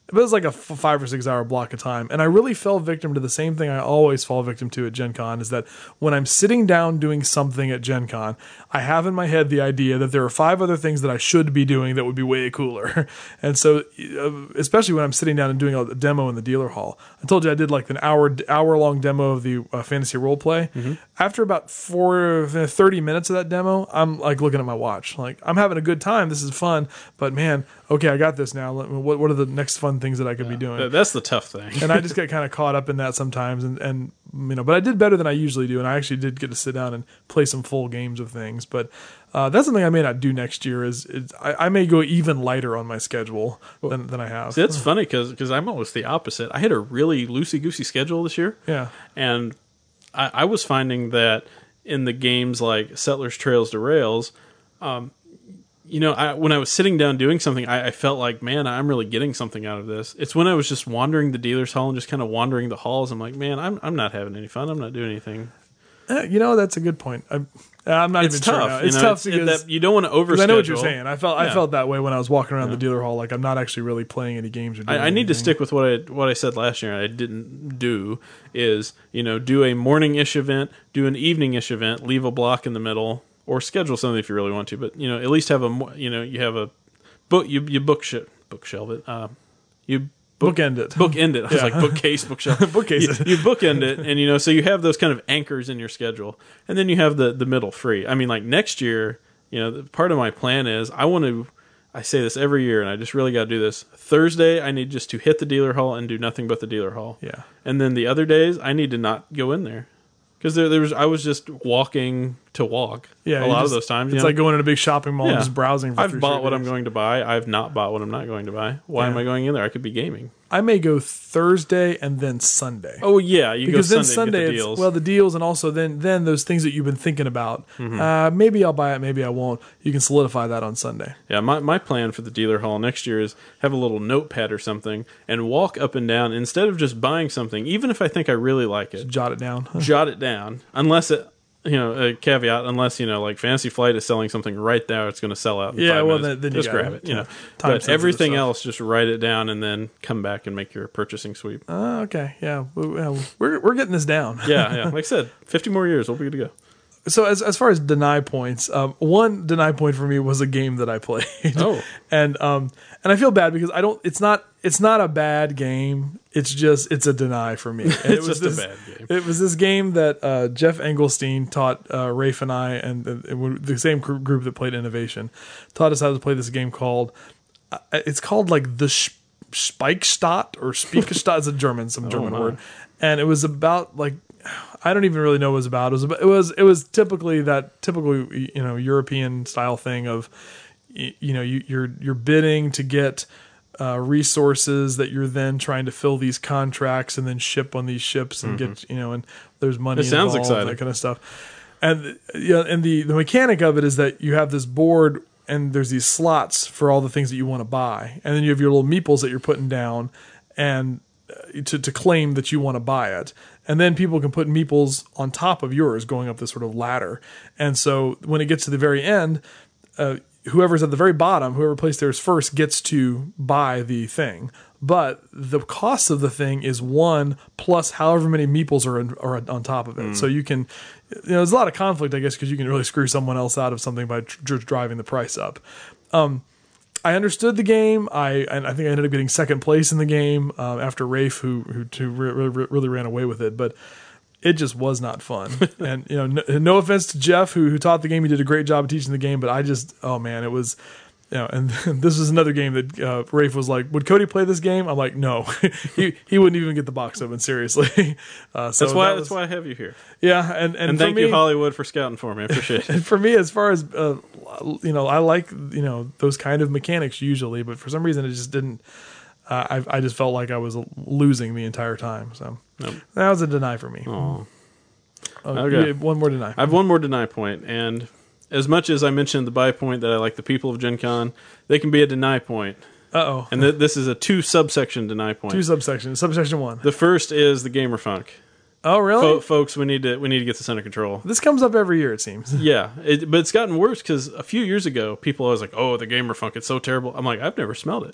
It was like a f- five or six hour block of time. And I really fell victim to the same thing I always fall victim to at Gen Con, is that when I'm sitting down doing something at Gen Con, I have in my head the idea that there are five other things that I should be doing that would be way cooler. And so, uh, especially when I'm sitting down and doing a demo in the dealer hall, I told you I did like an hour, hour long demo of the uh, fantasy role play. Mm-hmm. After about four, thirty minutes of that demo, I'm like looking at my watch, like I'm having a good time. This is fun, but man, okay, I got this now. Let me- What, what are the next fun things that I could be doing? Th- That's the tough thing. And I just get kind of caught up in that sometimes, and, and you know, but I did better than I usually do, and I actually did get to sit down and play some full games of things. But uh, that's something I may not do next year. Is, is I, I may go even lighter on my schedule than, than I have. See, it's funny because I'm almost the opposite. I had a really loosey goosey schedule this year. Yeah. And I, I was finding that in the games like Settlers Trails to Rails, um, you know, I, when I was sitting down doing something, I, I felt like, man, I'm really getting something out of this. It's when I was just wandering the dealer's hall and just kind of wandering the halls. I'm like, man, I'm I'm not having any fun. I'm not doing anything. Eh, you know, that's a good point. I, I'm not It's even sure tough. now. you It's know, tough it's- because that you don't want to overschedule. I know what you're saying. I felt I Yeah. felt that way when I was walking around the dealer hall. Like I'm not actually really playing any games or doing I, I need to anything. stick with what I what I said last year. And I didn't do is you know do a morning ish event, do an evening ish event, leave a block in the middle, or schedule something if you really want to. But you know at least have a mo- you know you have a book you you book sh- bookshelf it uh, you book Bookend it. bookend it. I was Yeah. like bookcase bookshelf Bookcase you, it. you bookend it, and you know so you have those kind of anchors in your schedule, and then you have the the middle free. I mean like next year, you know the, part of my plan is I want to. I say this every year, and I just really got to do this. Thursday, I need just to hit the dealer hall and do nothing but the dealer hall. Yeah. And then the other days, I need to not go in there because there, there was I was just walking to walk. Yeah, a you lot just- of those times. It's you know? like going in a big shopping mall and Yeah. just browsing. For I've three bought straight what I'm days. going to buy. I've not bought what I'm not going to buy. Why Yeah. am I going in there? I could be gaming. I may go Thursday and then Sunday. Oh yeah, you Because go then Sunday, Sunday, and get the it's, deals. well, the deals, and also then then those things that you've been thinking about. Mm-hmm. Uh, maybe I'll buy it, maybe I won't. You can solidify that on Sunday. Yeah, my, my plan for the dealer hall next year is have a little notepad or something and walk up and down instead of just buying something, even if I think I really like it, Jot it down. jot it down. Unless it, you know, a caveat, unless, you know, like Fantasy Flight is selling something right there, it's going to sell out in Yeah, five well, minutes. then- then you just got grab it. it, you know. Time But sensitive everything stuff. else, just write it down and then come back and make your purchasing sweep. Uh, okay, yeah, we- yeah, we're we're getting this down. Yeah, yeah. Like I said, fifty more years, we'll be good to go. So as as far as deny points, um, one deny point for me was a game that I played. Oh. and um, and I feel bad because I don't. It's not. It's not a bad game. It's just it's a deny for me. And it It's was just a this, bad game. It was this game that uh, Jeff Engelstein taught uh, Rafe and I, and the, the same gr- group that played Innovation, taught us how to play this game called. Uh, it's called like the Sch- Speichstadt or Speichstadt. It's a German, some German my. word, and it was about like. I don't even really know what it was about. It was about, it was it was typically that typical you know European style thing of you, you know you, you're you're bidding to get uh, resources that you're then trying to fill these contracts and then ship on these ships and get you know and there's money It sounds involved, exciting. that kind of stuff. And you know, and the the mechanic of it is that you have this board and there's these slots for all the things that you want to buy, and then you have your little meeples that you're putting down and uh, to to claim that you want to buy it. And then people can put meeples on top of yours going up this sort of ladder. And so when it gets to the very end, uh, whoever's at the very bottom, whoever placed theirs first, gets to buy the thing. But the cost of the thing is one plus however many meeples are, in, are on top of it. So you can, you know, there's a lot of conflict, I guess, because you can really screw someone else out of something by tr- just driving the price up. Um, I understood the game. I and I think I ended up getting second place in the game um, after Rafe, who who, who re- re- really ran away with it. But it just was not fun. And you know, no, no offense to Jeff, who who taught the game. He did a great job of teaching the game. But I just, oh man, it was. You know, and this is another game that uh, Rafe was like, "Would Cody play this game?" I'm like, "No, he he wouldn't even get the box open seriously." Uh, so That's why that that's was- why I have you here. yeah, and and, And for thank me, you, Hollywood, for scouting for me. I appreciate it. and for me, as far as uh, you know, I like you know those kind of mechanics usually, but for some reason it just didn't. Uh, I I just felt like I was losing the entire time. So Nope. that was a deny for me. Aw. Oh, Okay. yeah, one more deny. I have one more deny point, and as much as I mentioned the buy point that I like the people of Gen Con, they can be a deny point. Uh oh. And th- this is a two subsection deny point. Two subsections. Subsection one. The first is the gamer funk. Oh really? Fo- folks, we need to we need to get this under control. This comes up every year, it seems. Yeah, it, but it's gotten worse because a few years ago, people always like, "Oh, the gamer funk, it's so terrible." I'm like, I've never smelled it.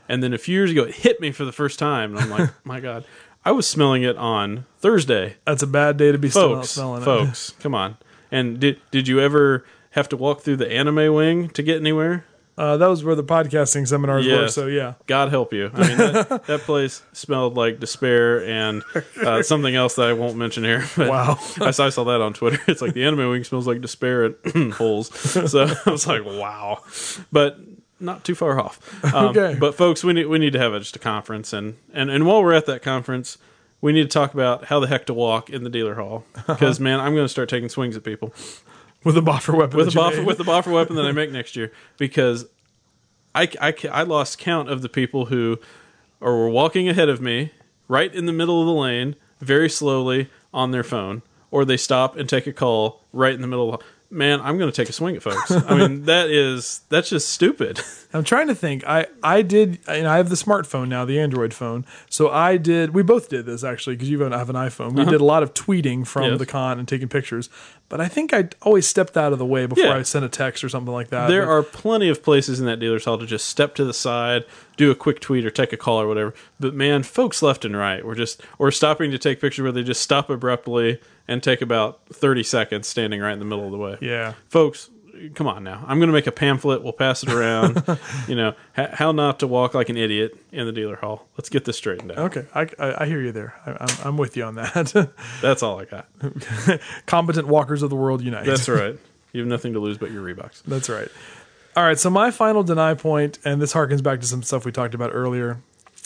And then a few years ago, it hit me for the first time. And I'm like, my God. I was smelling it on Thursday. That's a bad day to be still Folks, smelling it. folks, come on. And did did you ever have to walk through the anime wing to get anywhere? Uh, that was where the podcasting seminars were, Yes. so yeah. God help you. I mean, that, that place smelled like despair and uh, something else that I won't mention here. But Wow. I saw, I saw that on Twitter. It's like the anime wing smells like despair at holes. So I was like, wow. But not too far off. Um, Okay. But folks, we need we need to have just a conference, and, and and while we're at that conference, we need to talk about how the heck to walk in the dealer hall. Because man, I'm going to start taking swings at people With a boffer weapon. with that a you boffer made. with the boffer weapon that I make next year, because I, I, I lost count of the people who are were walking ahead of me right in the middle of the lane very slowly on their phone, or they stop and take a call right in the middle of the man, I'm going to take a swing at folks. I mean, that is that's just stupid. I'm trying to think. I, I did, and I have the smartphone now, the Android phone. So I did, we both did this actually, because you have an iPhone. We did a lot of tweeting from Yes. the con and taking pictures. But I think I always stepped out of the way before Yeah. I sent a text or something like that. There But- are plenty of places in that dealer's hall to just step to the side, do a quick tweet or take a call or whatever. But man, folks left and right were just, or stopping to take pictures where they just stop abruptly and take about thirty seconds standing right in the middle of the way. Yeah. Folks, come on now. I'm going to make a pamphlet. We'll pass it around. you know, ha- how not to walk like an idiot in the dealer hall. Let's get this straightened out. Okay, I, I, I hear you there. I, I'm, I'm with you on that. That's all I got. Competent walkers of the world unite. That's right. You have nothing to lose but your Reeboks. That's right. All right, so my final deny point, and this harkens back to some stuff we talked about earlier.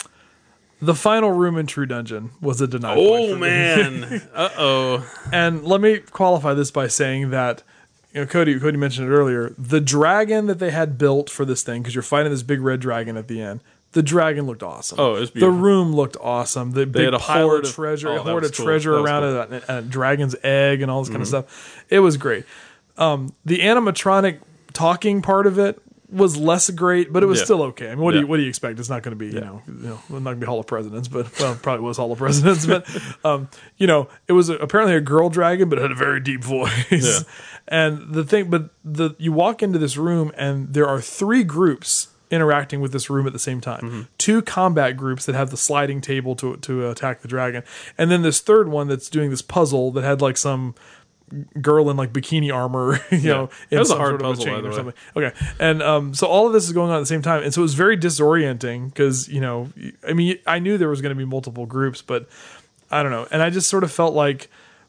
The final room in True Dungeon was a deny point. Oh, for me. man. Uh-oh. And let me qualify this by saying that, you know, Cody, Cody mentioned it earlier. The dragon that they had built for this thing, because you're fighting this big red dragon at the end, the dragon looked awesome. Oh, it was The beautiful. room looked awesome. The big had a pile hoard of of- treasure, oh, a that hoard was of cool. treasure That was around cool. it, and a, and a dragon's egg, and all this kind of stuff. It was great. Um, the animatronic talking part of it was less great, but it was Yeah. still okay. I mean, what do Yeah. you what do you expect? It's not going to be, you know, you know, it's not going to be Hall of Presidents, but well, it probably was Hall of Presidents. But um, you know, it was a, apparently a girl dragon, but it had a very deep voice. Yeah. And the thing, but the you walk into this room, and there are three groups interacting with this room at the same time. Mm-hmm. Two combat groups that have the sliding table to to attack the dragon, and then this third one that's doing this puzzle that had like some girl in like bikini armor, you know, in That was a some hard sort of puzzle, chain by the or way. something. Okay, and um, so all of this is going on at the same time, and so it was very disorienting because, you know, I mean, I knew there was going to be multiple groups, but I don't know, and I just sort of felt like.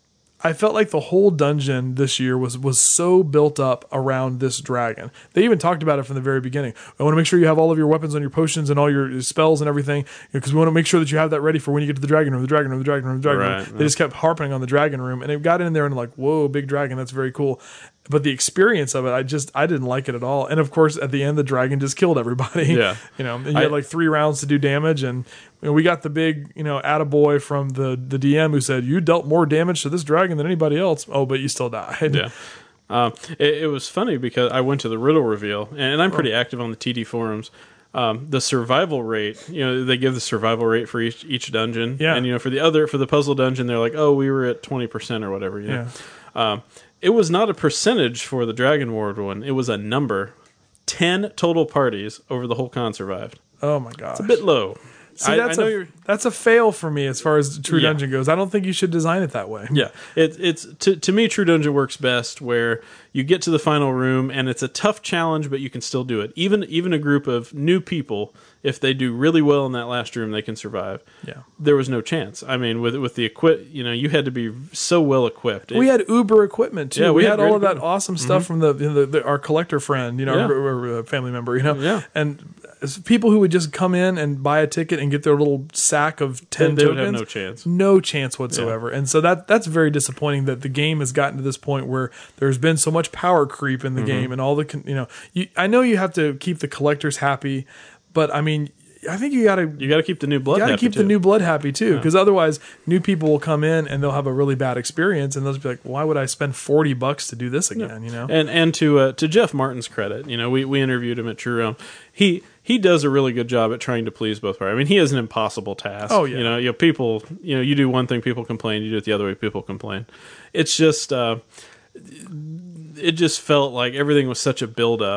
I felt like the whole dungeon this year was was so built up around this dragon. They even talked about it from the very beginning. I want to make sure you have all of your weapons on your potions and all your spells and everything, because we want to make sure that you have that ready for when you get to the dragon room, the dragon room, the dragon room, the dragon Right, room. They just kept harping on the dragon room, and it got in there and like, whoa, big dragon, that's very cool. But the experience of it, I just I didn't like it at all. And of course, at the end, the dragon just killed everybody. Yeah. you know, and you I- had like three rounds to do damage, and you know, we got the big, you know, attaboy from the the D M who said you dealt more damage to this dragon than anybody else. Oh, but you still died. Yeah. Um, it, it was funny because I went to the riddle reveal, and I'm pretty active on the T D forums. Um, the survival rate, you know, they give the survival rate for each each dungeon. Yeah. And, you know, for the other, for the puzzle dungeon, they're like, oh, we were at twenty percent or whatever. You know? Um, it was not a percentage for the Dragon Ward one. It was a number. ten total parties over the whole con survived. Oh my gosh. A bit low. See, I, that's I know a you're. that's a fail for me as far as True Yeah. Dungeon goes. I don't think you should design it that way. Yeah, it, it's to to me, True Dungeon works best where you get to the final room and it's a tough challenge, but you can still do it. Even even a group of new people, if they do really well in that last room, they can survive. Yeah. There was no chance. I mean, with with the equip, you know, you had to be so well equipped. We had Uber equipment too. Yeah, we, we had, had all of great that awesome stuff from the, the, the our collector friend, you know, Yeah. or, or, uh, family member, you know, Yeah. and as people who would just come in and buy a ticket and get their little sack of ten they would tokens. have no chance. No chance whatsoever. And so that that's very disappointing that the game has gotten to this point where there's been so much power creep in the Mm-hmm. game, and all the con- you know, you, I know you have to keep the collectors happy, but I mean, I think you got to You got to keep the new blood. you got to happy, keep the too. new blood happy too, because otherwise, new people will come in and they'll have a really bad experience, and they'll just be like, "Why would I spend forty bucks to do this again?" You know. And and to uh, to Jeff Martin's credit, you know, we, we interviewed him at True Realm. He he does a really good job at trying to please both parties. I mean, he has an impossible task. Oh, yeah. You know, you know, people. You know, you do one thing, people complain. You do it the other way, people complain. It's just, uh, it just felt like everything was such a build up.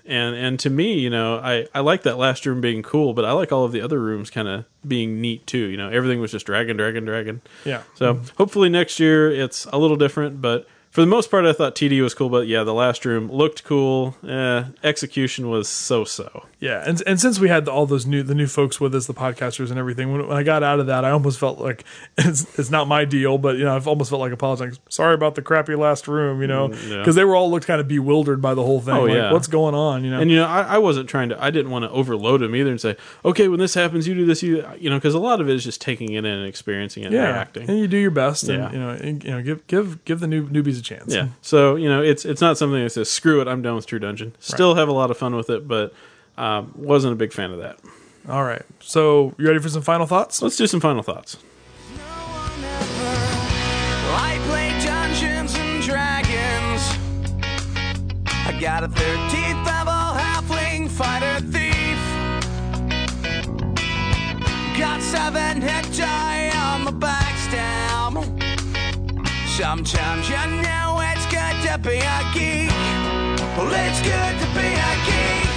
And and to me, you know, I, I like that last room being cool, but I like all of the other rooms kind of being neat too. You know, everything was just dragon, dragon, dragon. Yeah. So hopefully next year it's a little different, but for the most part, I thought T D was cool. But yeah, the last room looked cool. Eh, execution was so-so. Yeah, and and since we had all those new the new folks with us, the podcasters and everything, when, when I got out of that, I almost felt like it's, it's not my deal, but you know, I've almost felt like apologizing. Sorry about the crappy last room, you know, because Mm, yeah. they were all looked kind of bewildered by the whole thing. Oh, like, yeah. what's going on? You know, And you know, I, I wasn't trying to. I didn't want to overload them either and say, okay, when this happens, you do this. You you know, because a lot of it is just taking it in and experiencing it and yeah, reacting. and you do your best, Yeah. and you know, and, you know, give give give the new newbies a chance. Yeah. So, you know, it's it's not something that says, screw it, I'm done with True Dungeon. Still have a lot of fun with it, but um, wasn't a big fan of that. All right, so you ready for some final thoughts? Let's do some final thoughts. I play Dungeons and Dragons. I got a thirteenth level halfling fighter thief. Got seven hit die on the backstab. Sometimes you know it's good to be a geek. Well, it's good to be a geek.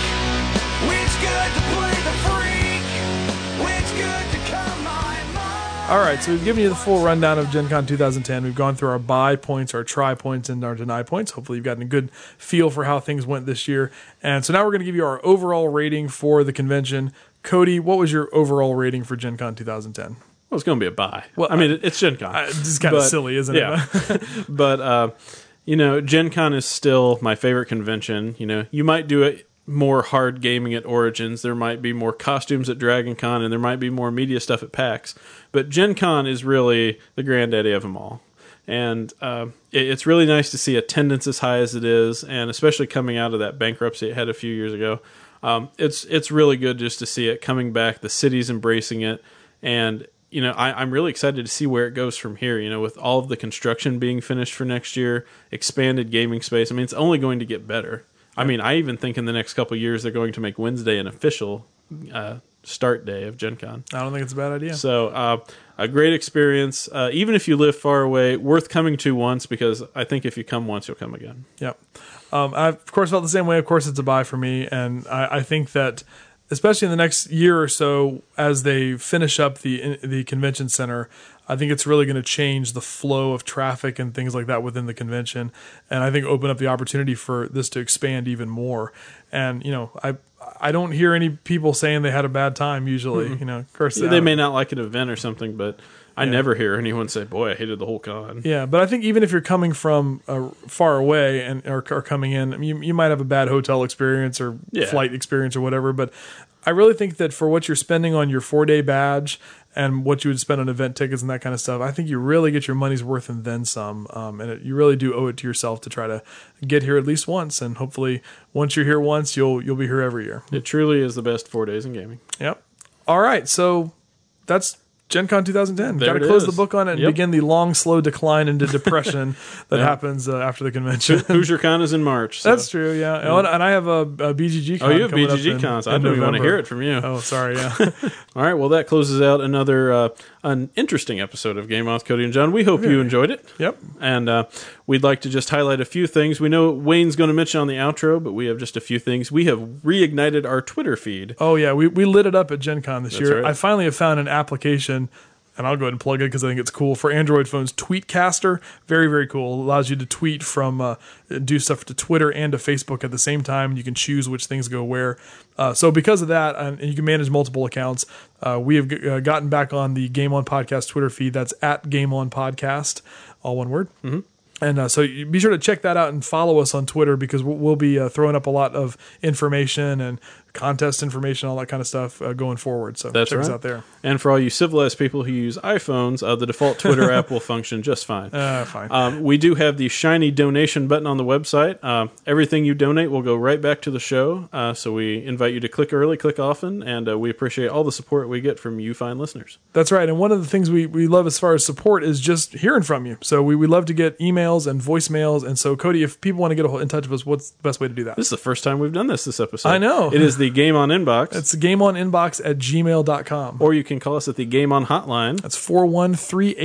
It's good to play the freak. It's good to come my mind. All right, so we've given you the full rundown of Gen Con twenty ten. We've gone through our buy points, our try points, and our deny points. Hopefully you've gotten a good feel for how things went this year. And so now we're going to give you our overall rating for the convention. Cody, what was your overall rating for Gen Con twenty ten? Well, it's going to be a buy. Well, I mean, it it's Gen Con. Uh, It's kind of But- silly, isn't yeah. it? But, uh, you know, Gen Con is still my favorite convention. You know, you might do it more hard gaming at Origins. There might be more costumes at Dragon Con, and there might be more media stuff at PAX. But Gen Con is really the granddaddy of them all. And uh, it, it's really nice to see attendance as high as it is, and especially coming out of that bankruptcy it had a few years ago. Um, it's it's really good just to see it coming back, the city's embracing it, and you know, I, I'm really excited to see where it goes from here, you know, with all of the construction being finished for next year, expanded gaming space. I mean, it's only going to get better. I mean, I even think in the next couple of years they're going to make Wednesday an official uh, start day of Gen Con. I don't think it's a bad idea. So, uh, a great experience. Uh, even if you live far away, worth coming to once, because I think if you come once, you'll come again. Yep. Um, I, of course, felt the same way. Of course, it's a buy for me. And I, I think that, especially in the next year or so, as they finish up the the convention center, I think it's really going to change the flow of traffic and things like that within the convention. And I think open up the opportunity for this to expand even more. And, you know, I I don't hear any people saying they had a bad time usually. You know, of course, They may not like an event or something, but I Yeah. never hear anyone say, boy, I hated the whole con. Yeah, but I think even if you're coming from uh, far away and or, or coming in, I mean, you, you might have a bad hotel experience or Yeah. flight experience or whatever. But I really think that for what you're spending on your four day badge and what you would spend on event tickets and that kind of stuff, I think you really get your money's worth and then some. Um, and it, you really do owe it to yourself to try to get here at least once. And hopefully, once you're here once, you'll you'll be here every year. It truly is the best four days in gaming. Yep. All right, so that's Gen Con twenty ten. There Got to it close is. the book on it and Yep. begin the long, slow decline into depression that Yeah. happens uh, after the convention. Hoosier Con is in March. So. That's true, yeah. And, and I have a, a B G G con Oh, you have coming B G G up in- cons. I in don't even want to November. hear it from you. Oh, sorry, yeah. All right, well, that closes out another uh, an interesting episode of Game On with Cody and John. We hope you enjoyed it. Yep. And uh, we'd like to just highlight a few things. We know Wayne's going to mention on the outro, but we have just a few things. We have reignited our Twitter feed. Oh, yeah, we, we lit it up at Gen Con this That's year. right. I finally have found an application, and I'll go ahead and plug it because I think it's cool, for Android phones, Tweetcaster. Very, very cool. It allows you to tweet from, uh, do stuff to Twitter and to Facebook at the same time. You can choose which things go where. Uh, so because of that, and you can manage multiple accounts, uh, we have g- uh, gotten back on the Game On Podcast Twitter feed. That's at Game On Podcast, all one word. Mm-hmm. And uh, so you be sure to check that out and follow us on Twitter, because we'll, we'll be uh, throwing up a lot of information and contest information, all that kind of stuff uh, going forward. So That's check right. us out there. And for all you civilized people who use iPhones, uh, the default Twitter app will function just fine. Uh, fine. Um, we do have the shiny donation button on the website. Um, everything you donate will go right back to the show. Uh, so we invite you to click early, click often, and uh, we appreciate all the support we get from you fine listeners. That's right. And one of the things we, we love as far as support is just hearing from you. So we, we love to get emails and voicemails. And so, Cody, if people want to get a hold- in touch with us, what's the best way to do that? This is the first time we've done this this episode. I know. It is the Game On inbox. It's gameoninbox at gmail dot com. Or you can call us at the Game On hotline. That's four one three eight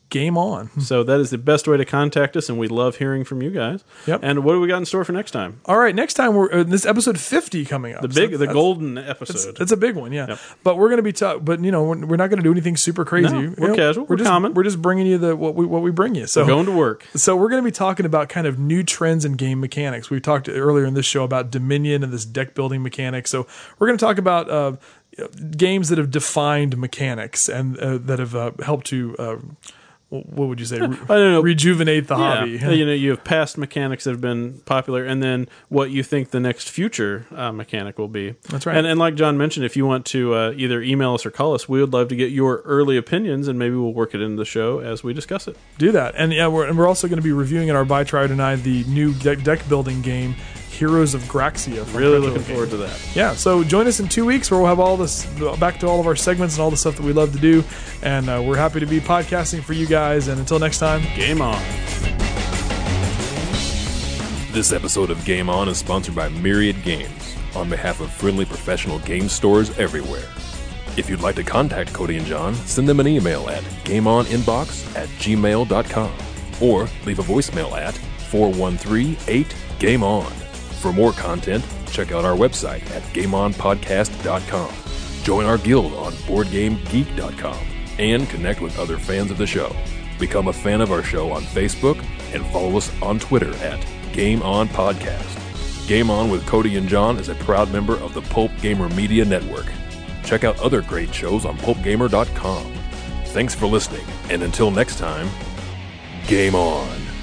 game on. So that is the best way to contact us, and we love hearing from you guys. Yep. And what do we got in store for next time? All right, next time we're uh, this episode fifty coming up. The big, So the that's- golden It's, episode. it's a big one, yeah. Yep. But we're going to be, ta- but you know, we're, we're not going to do anything super crazy. No, You we're know, casual, we're just, common. We're just bringing you the what we what we bring you. So We're going to work. So we're going to be talking about kind of new trends in game mechanics. We talked earlier in this show about Dominion and this deck building mechanic. So we're going to talk about uh, games that have defined mechanics and uh, that have uh, helped to. Uh, what would you say? Re- I don't know. Rejuvenate the hobby. Yeah. You know, you have past mechanics that have been popular, and then what you think the next future uh, mechanic will be. That's right. And, and like John mentioned, if you want to uh, either email us or call us, we would love to get your early opinions, and maybe we'll work it into the show as we discuss it. Do that. And yeah, we're, and we're also going to be reviewing in our Buy Try Tonight the new deck, deck building game, Heroes of Graxia. from Really Retro looking Games. forward to that. Yeah, so join us in two weeks where we'll have all this back to all of our segments and all the stuff that we love to do. And uh, we're happy to be podcasting for you guys. And until next time, Game on. This episode of Game On is sponsored by Myriad Games on behalf of friendly professional game stores everywhere. If you'd like to contact Cody and John, send them an email at gameoninbox at gmail dot com or leave a voicemail at four one three, eight, game on. For more content, check out our website at game on podcast dot com. Join our guild on board game geek dot com and connect with other fans of the show. Become a fan of our show on Facebook and follow us on Twitter at Game On Podcast. Game On with Cody and John is a proud member of the Pulp Gamer Media Network. Check out other great shows on pulp gamer dot com. Thanks for listening, and until next time, Game On.